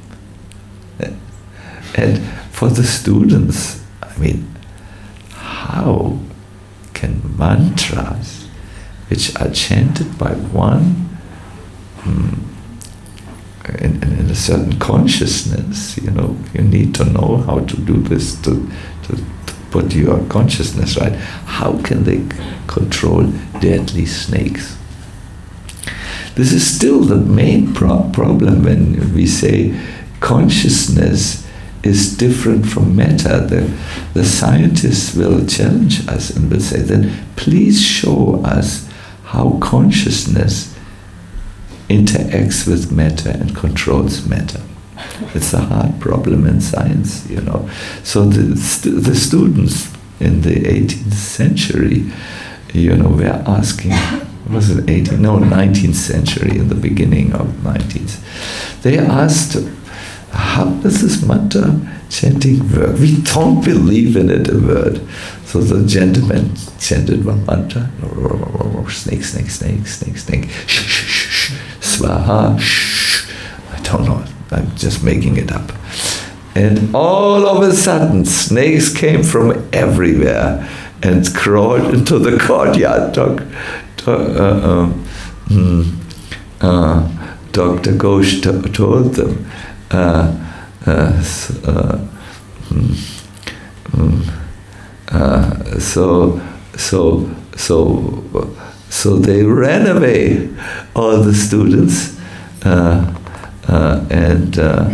And for the students, I mean, how can mantras, which are chanted by one hmm, in, in a certain consciousness, you know, you need to know how to do this to, to, to put your consciousness right. How can they control deadly snakes? This is still the main pro- problem when we say consciousness is different from matter. The, the scientists will challenge us and will say, then please show us how consciousness interacts with matter and controls matter. It's a hard problem in science, you know. So the, st- the students in the eighteenth century, you know, were asking, was it eighteenth? No, nineteenth century, in the beginning of nineteenth. They asked, how does this mantra chanting work? We don't believe in it a word. So the gentleman chanted one mantra, snake, snake, snake, snake, snake, shh, shh, shh, shh, swaha, shh. I don't know, I'm just making it up. And all of a sudden, snakes came from everywhere and crawled into the courtyard. Doc, doc, uh, uh, mm, uh, Doctor Ghosh t- told them, uh, uh, uh, mm, mm, uh, so, so, so, so they ran away, all the students, uh, uh, and uh,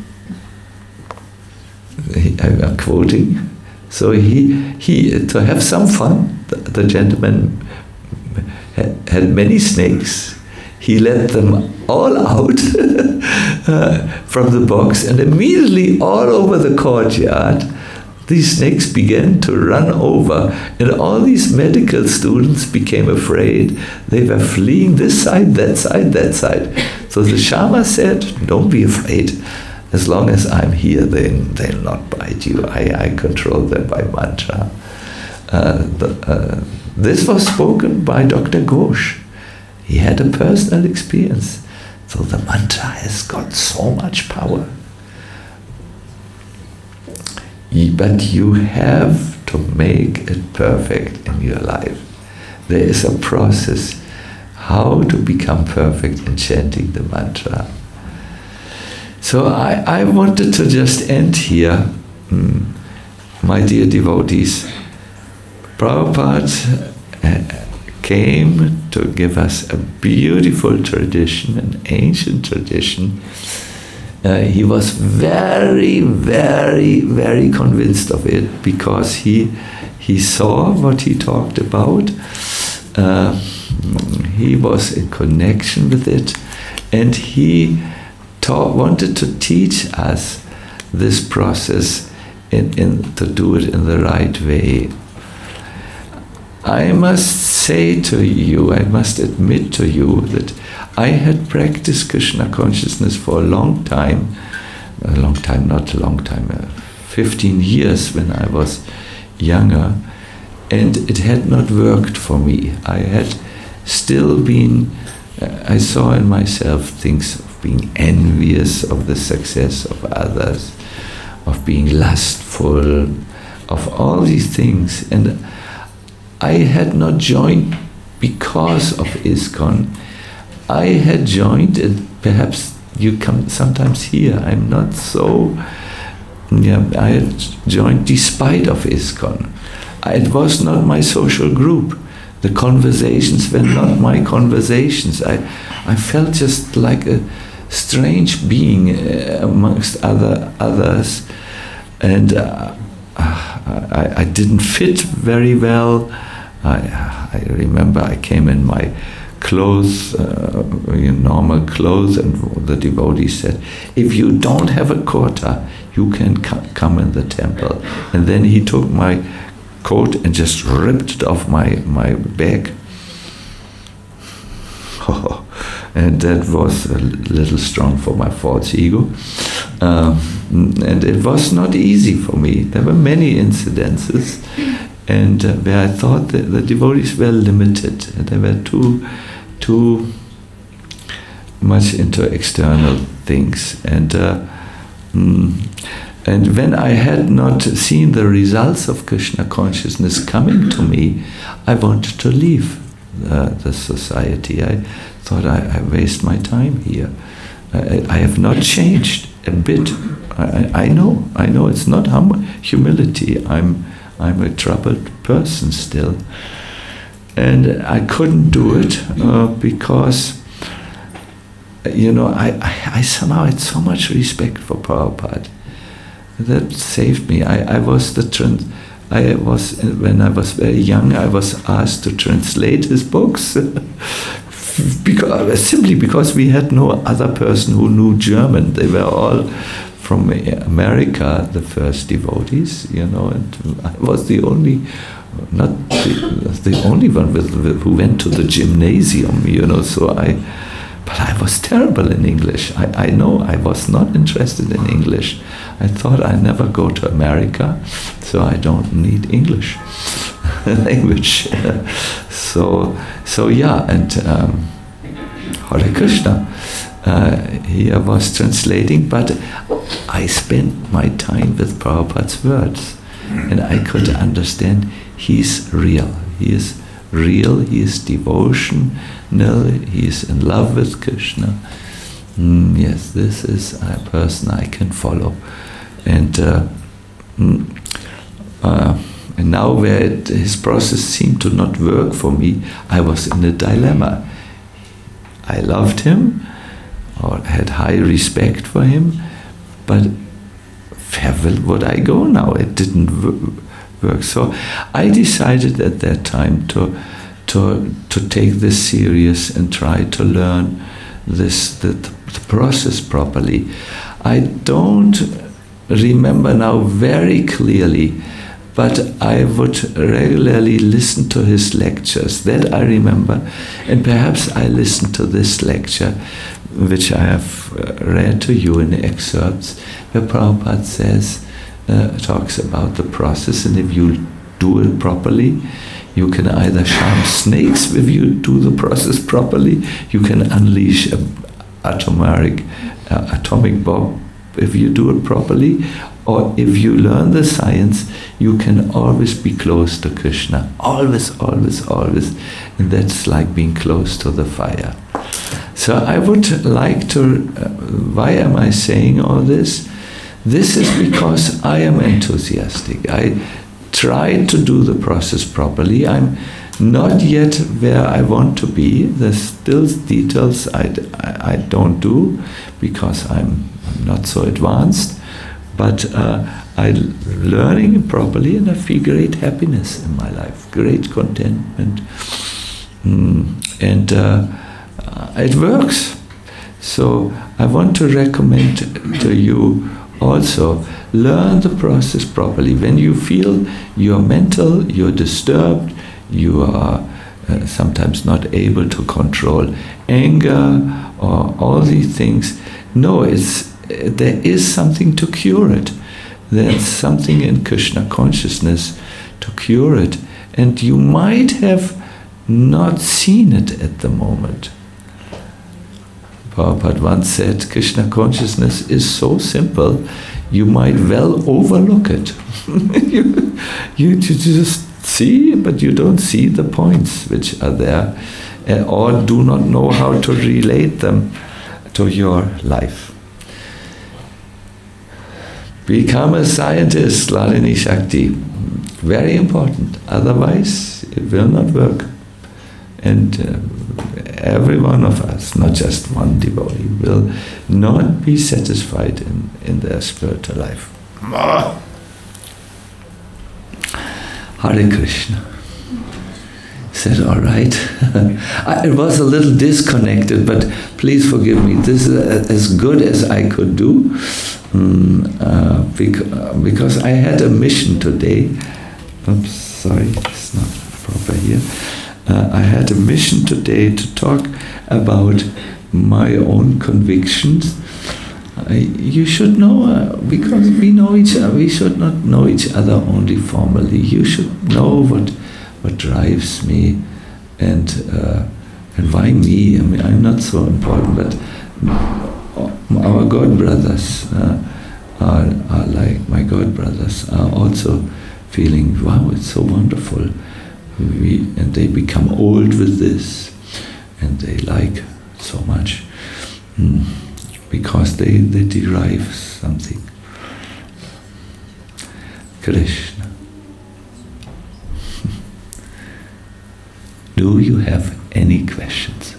he, I'm quoting. So he, he to have some fun, the, the gentleman had, had many snakes. He let them all out uh, from the box, and immediately all over the courtyard, these snakes began to run over, and all these medical students became afraid. They were fleeing this side, that side, that side. So the Shama said, don't be afraid. As long as I'm here, they, they'll not bite you. I, I control them by mantra. Uh, the, uh, this was spoken by Doctor Ghosh. He had a personal experience. So the mantra has got so much power. But you have to make it perfect in your life. There is a process how to become perfect in chanting the mantra. So I, I wanted to just end here. Mm, my dear devotees, Prabhupada uh, came to give us a beautiful tradition, an ancient tradition. Uh, he was very, very, very convinced of it because he he saw what he talked about. Uh, he was in connection with it, and he taught, wanted to teach us this process in, in, to do it in the right way. I must say to you, I must admit to you that I had practiced Krishna consciousness for a long time, a long time, not a long time, uh, fifteen years when I was younger, and it had not worked for me. I had still been, uh, I saw in myself things of being envious of the success of others, of being lustful, of all these things, and I had not joined because of ISKCON. I had joined, and perhaps you come sometimes hear, I'm not so, yeah, I had joined despite of ISKCON. It was not my social group. The conversations were not my conversations. I, I felt just like a strange being uh, amongst other others, and uh, I, I didn't fit very well. I, I remember I came in my clothes, uh, normal clothes, and the devotee said, if you don't have a kurta, you can c- come in the temple. And then he took my coat and just ripped it off my, my back. Oh, and that was a little strong for my false ego. Um, and it was not easy for me. There were many incidences, and uh, where I thought that the devotees were limited. They were too, too much into external things. And uh, mm, and when I had not seen the results of Krishna consciousness coming to me, I wanted to leave uh, the society. I thought I, I waste my time here. I, I have not changed a bit. I, I know, I know it's not hum- humility. I'm, I'm a troubled person still. And I couldn't do it uh, because, you know, I, I, I somehow had so much respect for Prabhupada. That saved me. I, I was the trans. I was when I was very young. I was asked to translate his books, because simply because we had no other person who knew German. They were all from America, the first devotees, you know, and I was the only, not the, the only one with, with, who went to the gymnasium, you know. So I, but I was terrible in English. I, I know I was not interested in English. I thought I'd never go to America, so I don't need English language. so, so yeah, and um, Hare Krishna. Uh, he was translating, but I spent my time with Prabhupada's words, and I could understand he's real. He is real. He is devotional. He is in love with Krishna. Mm, yes, this is a person I can follow. And uh, uh, and now where it, his process seemed to not work for me, I was in a dilemma. I loved him, or had high respect for him, but where will, would I go now? It didn't work. So I decided at that time to to to take this serious and try to learn this the, the process properly. I don't remember now very clearly, but I would regularly listen to his lectures. That I remember, and perhaps I listened to this lecture, which I have read to you in the excerpts, where Prabhupada says, uh, talks about the process, and if you do it properly, you can either charm snakes if you do the process properly, you can unleash an atomic, uh, atomic bomb, if you do it properly, or if you learn the science, you can always be close to Krishna. Always, always, always. And that's like being close to the fire. So I would like to, uh, why am I saying all this? This is because I am enthusiastic. I try to do the process properly. I'm not yet where I want to be. There's still details I, I, I don't do because I'm, I'm not so advanced. But uh, I'm learning it properly and I feel great happiness in my life, great contentment. Mm. And uh, it works. So I want to recommend to you also, learn the process properly. When you feel you're mental, you're disturbed, you are uh, sometimes not able to control anger or all these things, no, it's, there is something to cure it. There's something in Krishna consciousness to cure it. And you might have not seen it at the moment. Prabhupada once said, Krishna consciousness is so simple, you might well overlook it. you, you just see, but you don't see the points which are there, uh, or do not know how to relate them to your life. Become a scientist, Lalini Shakti. Very important. Otherwise, it will not work. And uh, every one of us, not just one devotee, will not be satisfied in, in their spiritual life. Hare Krishna. Is that all right? I, it was a little disconnected, but please forgive me. This is as good as I could do, um, uh, because, because I had a mission today. Oops, sorry, it's not proper here. Uh, I had a mission today to talk about my own convictions. I, you should know, uh, because we know each other, we should not know each other only formally. You should know what what drives me and uh, and why me. I mean, I'm not so important, but our God brothers uh, are, are like, my God brothers are also feeling, wow, it's so wonderful. We, and they become old with this, and they like so much, mm, because they, they derive something. Krishna. Do you have any questions?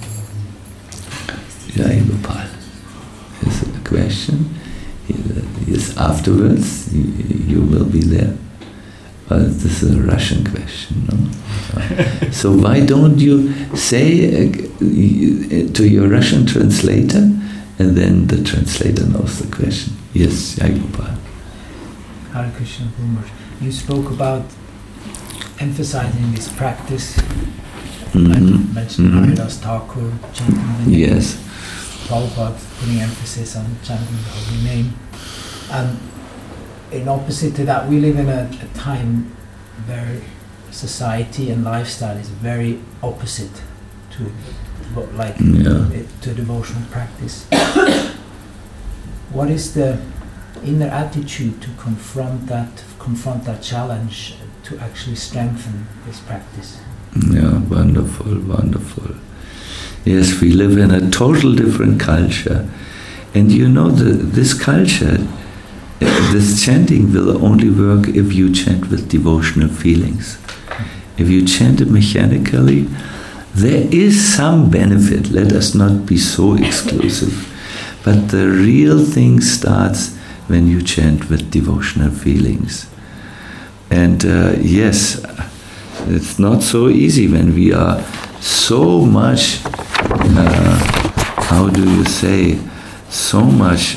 Jai Gopal. Is it a question? Yes, afterwards you will be there. Uh, this is a Russian question, no? Uh, so why don't you say uh, to your Russian translator, and then the translator knows the question. Yes, Yagopal. Hare Krishna, Bhumar. You spoke about emphasizing this practice. Mm-hmm. I mentioned mm-hmm. Haridas Thakur chanting the name. Yes. Prabhupada putting emphasis on chanting the holy name. And in opposite to that, we live in a, a time where society and lifestyle is very opposite to like yeah. to devotional practice. What is the inner attitude to confront that confront that challenge to actually strengthen this practice? Yeah, wonderful, wonderful. Yes, we live in a total different culture, and you know the, this culture. This chanting will only work if you chant with devotional feelings. If you chant it mechanically, there is some benefit. Let us not be so exclusive. But the real thing starts when you chant with devotional feelings. And uh, yes, it's not so easy when we are so much, uh, how do you say, so much.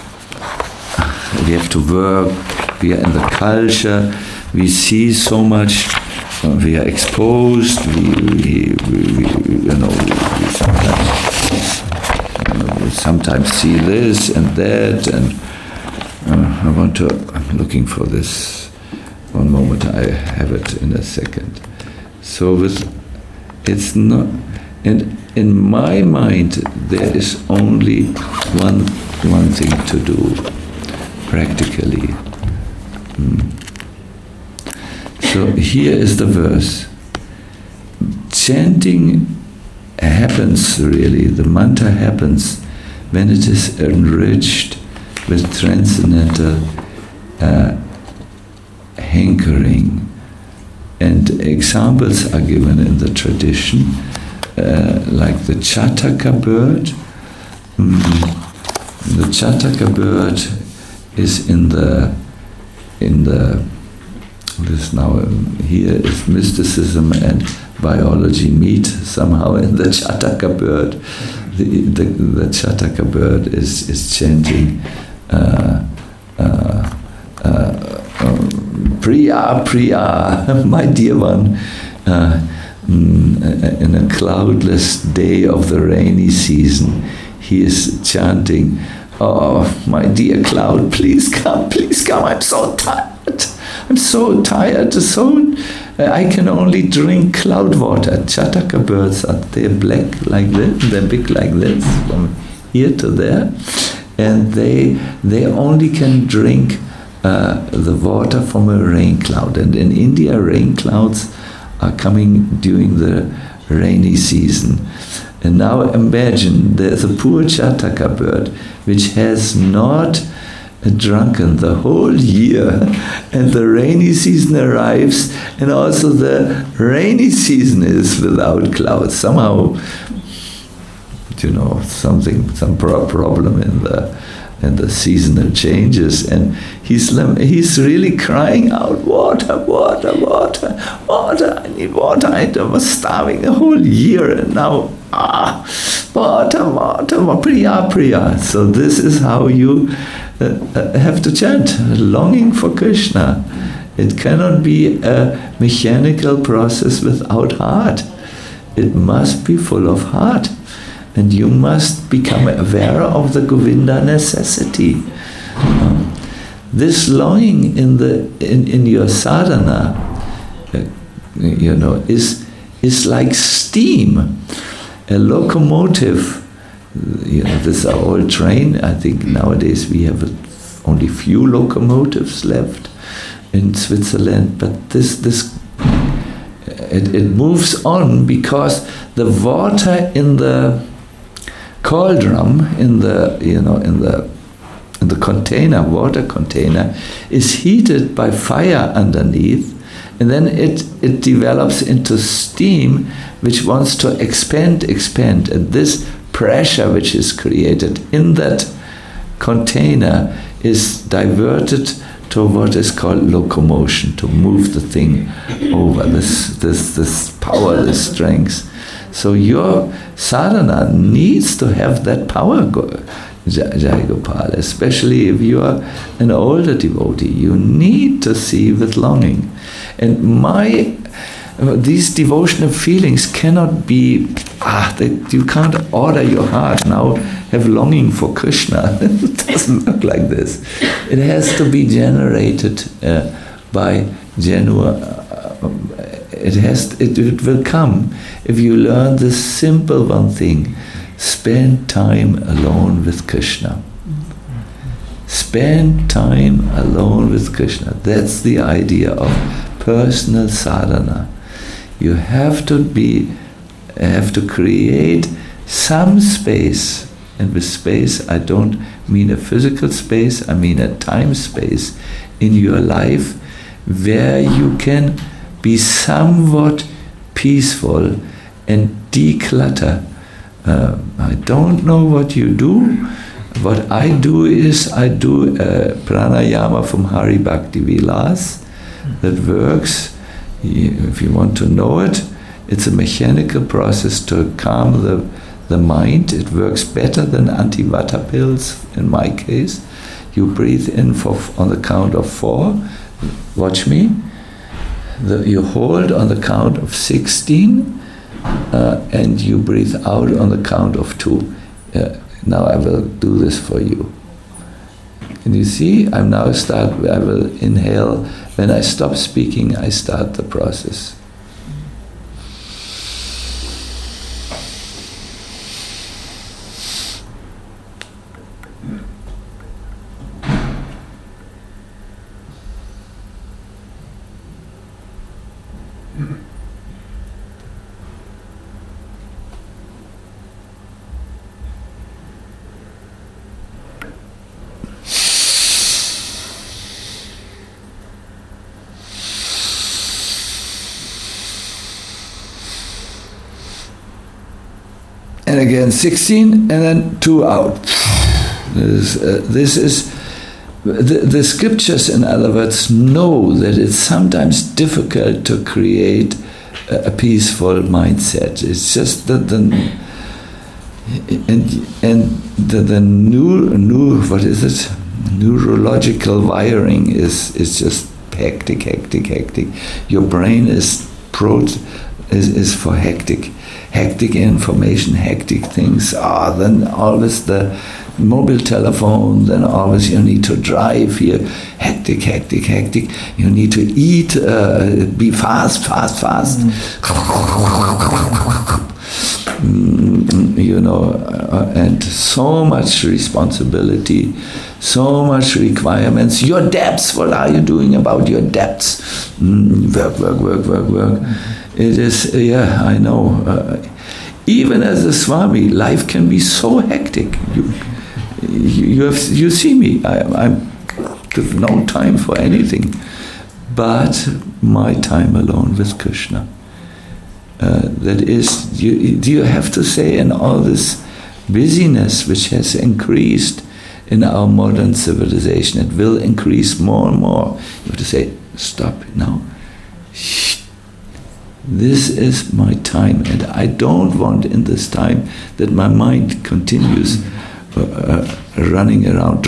We have to work, we are in the culture, we see so much, uh, we are exposed, we, we, we, we you know, we sometimes, you know, we sometimes see this and that, and uh, I want to, I'm looking for this, one moment, I have it in a second. So with, it's not, and in my mind there is only one one thing to do practically. Mm. So here is the verse. Chanting happens really, the mantra happens when it is enriched with transcendental uh, hankering. And examples are given in the tradition, uh, like the Chataka bird. Mm. The Chataka bird is in the, in the, this now, um, here is mysticism and biology meet somehow in the Chataka bird. The, the, the Chataka bird is, is chanting uh, uh, uh, um, Priya, Priya, my dear one, uh, mm, in a cloudless day of the rainy season, he is chanting, oh, my dear cloud, please come, please come, I'm so tired, I'm so tired, so I can only drink cloud water. Chataka birds are, they're black like this, they're big like this, from here to there, and they they only can drink uh, the water from a rain cloud. And in India, rain clouds are coming during the rainy season. And now imagine there's a poor Chataka bird which has not drunken the whole year, and the rainy season arrives, and also the rainy season is without clouds. Somehow, you know, something, some pro- problem in the in the seasonal changes, and he's he's really crying out, water, water, water, water. I need water. I was starving the whole year, and now ah, water, water, water, priya, priya. So this is how you Uh, uh, have to chant, longing for Krishna. It cannot be a mechanical process without heart. It must be full of heart. And you must become aware of the Govinda necessity. Um, this longing in the in, in your sadhana, uh, you know, is is like steam. A locomotive, you know, this is our old train. I think nowadays we have only few locomotives left in Switzerland, but this this it, it moves on because the water in the cauldron, in the you know in the in the container, water container, is heated by fire underneath, and then it it develops into steam, which wants to expand, expand, and this pressure which is created in that container is diverted to what is called locomotion, to move the thing over, this this this power, this strength. So your sadhana needs to have that power, Jai Gopal, especially if you are an older devotee. You need to see with longing. And my these devotional feelings cannot be, ah, they, you can't order your heart now, have longing for Krishna. It doesn't work like this. It has to be generated uh, by genuine, uh, it, has, it, it will come if you learn this simple one thing, spend time alone with Krishna. Spend time alone with Krishna. That's the idea of personal sadhana. You have to be, have to create some space, and with space I don't mean a physical space, I mean a time space in your life where you can be somewhat peaceful and declutter. Uh, I don't know what you do. What I do is I do a pranayama from Hari Bhakti Vilas that works. If you want to know it, it's a mechanical process to calm the, the mind. It works better than anti-vata pills in my case. You breathe in for on the count of four. Watch me. The, you hold on the count of sixteen, uh, and you breathe out on the count of two. Uh, now I will do this for you. And you see, I'm now start. I will inhale. When I stop speaking, I start the process. and again sixteen, and then two out. This, uh, this is, the, the scriptures, in other words, know that it's sometimes difficult to create a, a peaceful mindset. It's just that the, and, and the, the new, new, what is it? Neurological wiring is, is just hectic, hectic, hectic. Your brain is pro, is, is for hectic, hectic information, hectic things. Ah, then always the mobile telephone, then always you need to drive here, hectic, hectic, hectic. You need to eat, uh, be fast, fast, fast. Mm, you know, uh, and so much responsibility, so much requirements. Your debts, what are you doing about your debts? Mm, work, work, work, work, work. Mm-hmm. It is, uh, yeah, I know. Uh, even as a Swami, life can be so hectic. You, you, you, have, you see me, I I'm, have no time for anything but my time alone with Krishna. Uh, that is, you, you have to say, in all this busyness which has increased in our modern civilization, it will increase more and more. You have to say, stop now. This is my time, and I don't want in this time that my mind continues uh, uh, running around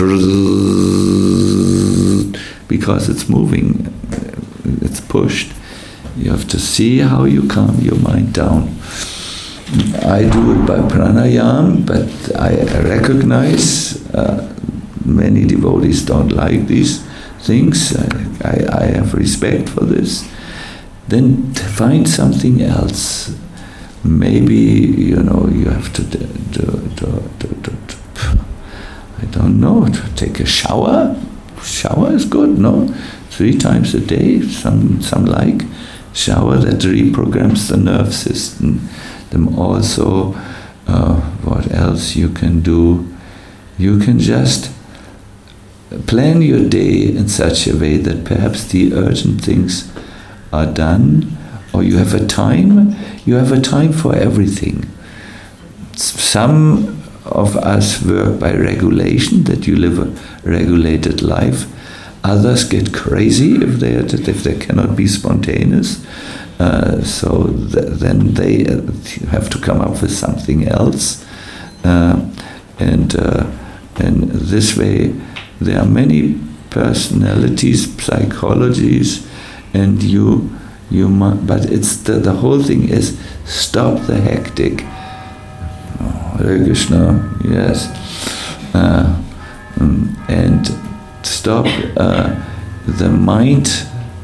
because it's moving, it's pushed. You have to see how you calm your mind down. I do it by pranayam, but I recognize uh, many devotees don't like these things. I, I, I have respect for this. Then find something else. Maybe, you know, you have to do, do, do, do, do, do I don't know, to take a shower. Shower is good, no? Three times a day, some some like. Shower that reprograms the nerve system. Then also, uh, what else you can do? You can just plan your day in such a way that perhaps the urgent things are done, or you have a time, you have a time for everything. Some of us work by regulation, that you live a regulated life. Others get crazy if they are, if they cannot be spontaneous. Uh, so th- then they uh, have to come up with something else. Uh, and uh, and this way, there are many personalities, psychologies, and you you mu- but it's the, the whole thing is stop the hectic. Oh, Hare Krishna, yes, uh, um, and stop uh, the mind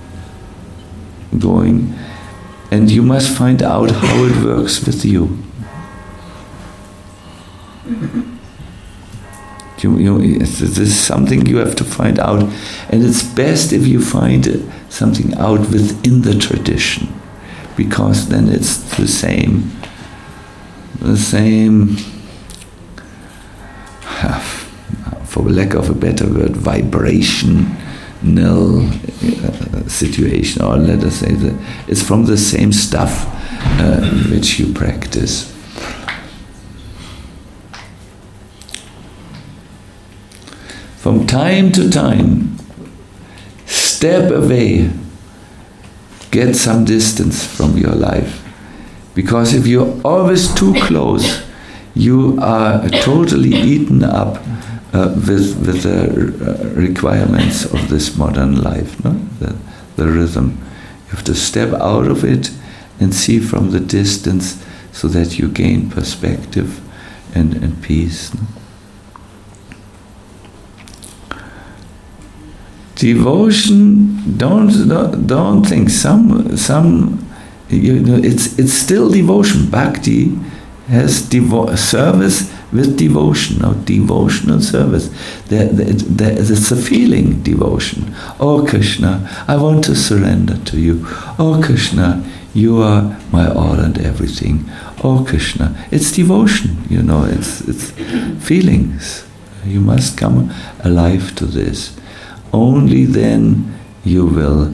going, and you must find out how it works with you. You, you, this is something you have to find out, and it's best if you find something out within the tradition, because then it's the same, the same, for lack of a better word, vibrational uh, situation, or let us say that it's from the same stuff uh, which you practice. From time to time, step away, get some distance from your life. Because if you're always too close, you are totally eaten up uh, with, with the requirements of this modern life, no? the, the rhythm. You have to step out of it and see from the distance so that you gain perspective and, and peace. No? Devotion, don't, don't don't think some some you know it's it's still devotion. Bhakti has devo- service with devotion, or devotional service. There, there, there, it's a feeling devotion. Oh Krishna, I want to surrender to you. Oh Krishna, you are my all and everything. Oh Krishna, it's devotion. You know, it's it's feelings. You must come alive to this. Only then you will.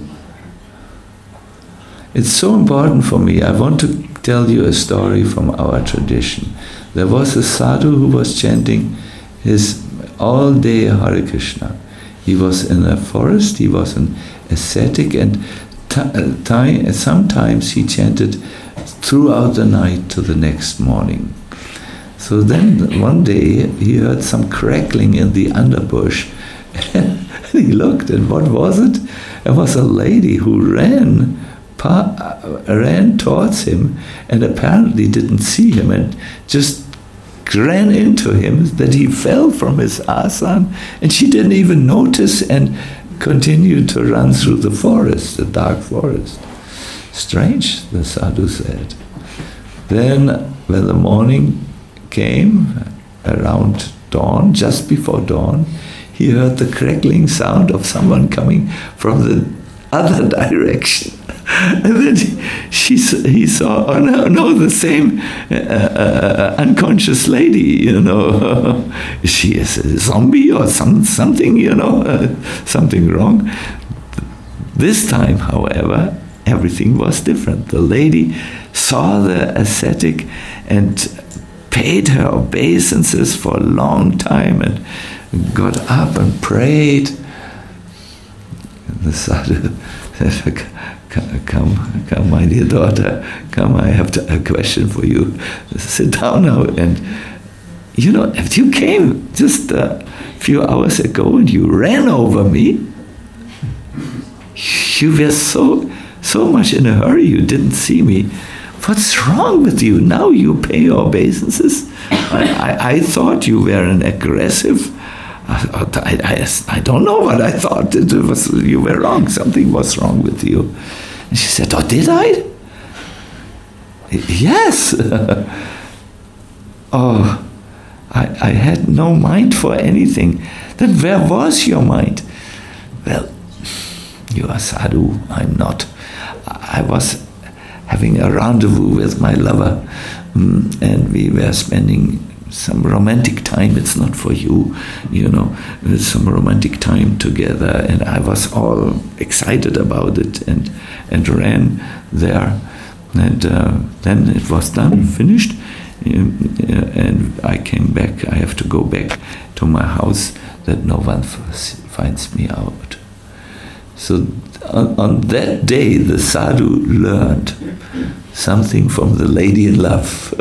It's so important for me. I want to tell you a story from our tradition. There was a sadhu who was chanting his all day Hare Krishna. He was in a forest, he was an ascetic, and t- t- sometimes he chanted throughout the night to the next morning. So then one day he heard some crackling in the underbush, and he looked, and what was it? It was a lady who ran pa- ran towards him and apparently didn't see him and just ran into him, that he fell from his asana, and she didn't even notice and continued to run through the forest, the dark forest. Strange, the sadhu said. Then when the morning came, around dawn, just before dawn, he heard the crackling sound of someone coming from the other direction. And then she, he saw, oh no, no, the same uh, uh, unconscious lady, you know. She is a zombie or some, something, you know, uh, something wrong. This time, however, everything was different. The lady saw the ascetic and paid her obeisances for a long time and got up and prayed. And the sadhu said, come, come, my dear daughter, come, I have to, a question for you. Sit down now. And, you know, if you came just a few hours ago and you ran over me, you were so, so much in a hurry you didn't see me. What's wrong with you? Now you pay your obeisances? I, I, I thought you were an aggressive... I, I, I don't know what I thought. It was, you were wrong. Something was wrong with you. And she said, oh, did I? Yes. Oh, I, I had no mind for anything. Then where was your mind? Well, you are sadhu, I'm not. I was having a rendezvous with my lover, and we were spending some romantic time. It's not for you, you know, some romantic time together, and I was all excited about it and and ran there, and uh, then it was done, finished, and I came back. I have to go back to my house that no one finds me out. So on, on that day, the sadhu learned something from the lady in love.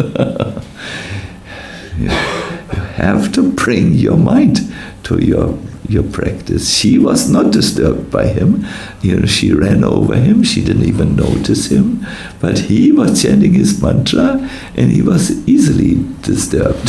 You have to bring your mind to your your practice. She was not disturbed by him. You know, she ran over him. She didn't even notice him. But he was chanting his mantra, and he was easily disturbed.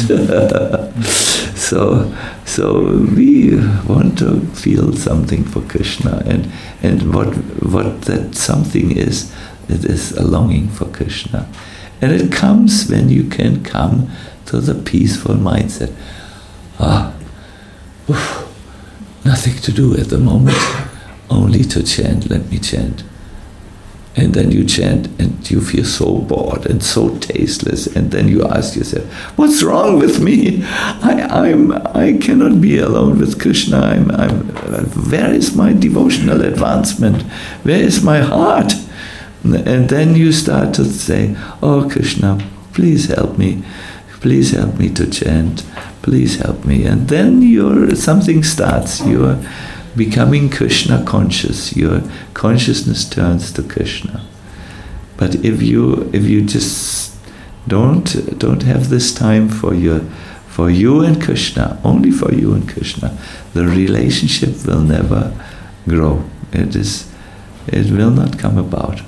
so, so we want to feel something for Krishna, and and what what that something is, it is a longing for Krishna, and it comes when you can come to the peaceful mindset. Ah, oof, nothing to do at the moment, only to chant, let me chant. And then you chant and you feel so bored and so tasteless, and then you ask yourself, what's wrong with me? I, I'm, I cannot be alone with Krishna. I'm, I'm, where is my devotional advancement? Where is my heart? And then you start to say, oh Krishna, please help me. Please help me to chant. Please help me. And then your something starts. You're becoming Krishna conscious. Your consciousness turns to Krishna. But if you if you just don't don't have this time for your for you and Krishna, only for you and Krishna, the relationship will never grow. It is it will not come about.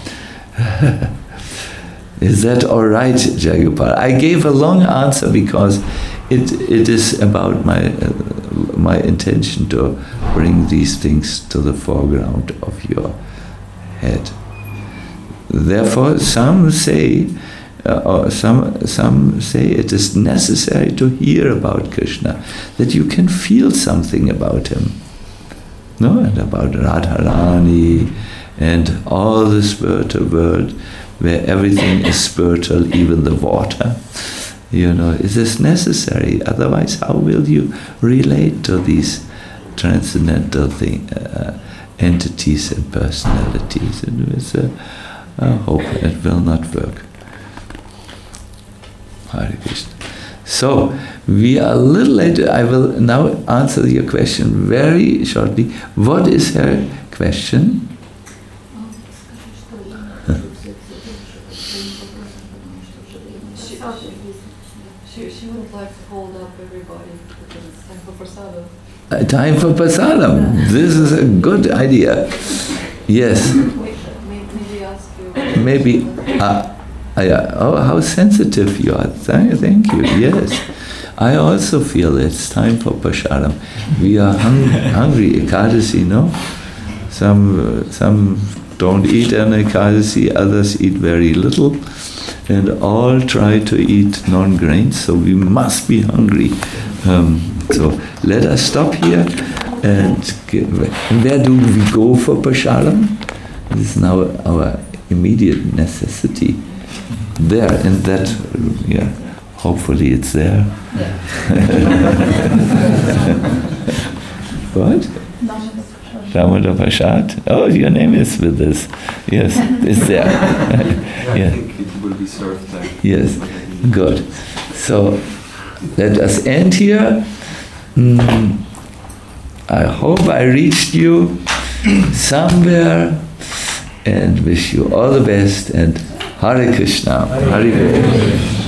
Is that all right, Jayagopal? I gave a long answer because it it is about my uh, my intention to bring these things to the foreground of your head. Therefore, some say, uh, or some some say it is necessary to hear about Krishna, that you can feel something about him, no, and about Radharani and all the spiritual world, where everything is spiritual, even the water. You know, it is necessary. Otherwise, how will you relate to these transcendental thing, uh, entities and personalities? And with uh, I hope it will not work. Hare Krishna. So, we are a little late. I will now answer your question very shortly. What is her question? She, she would like to hold up everybody because it's time for prasadam. Uh, time for prasadam. This is a good idea. Yes. Maybe, maybe ask you. Maybe. Uh, I, oh, how sensitive you are. Thank, thank you. Yes. I also feel it's time for prasadam. We are hung, hungry. Ekadasi, no? Some, uh, some don't eat an Ekadasi, others eat very little. And all try to eat non-grains, so we must be hungry. Um, so let us stop here. And, give, and where do we go for prasadam? This is now our immediate necessity. There, in that room, yeah. Hopefully it's there. Yeah. What? Damodar Prasad. Oh, your name is with this. Yes, it's there. Yeah. I think it will be served there. Yes, good. So let us end here. Mm, I hope I reached you somewhere and wish you all the best and Hare Krishna. Hare Krishna.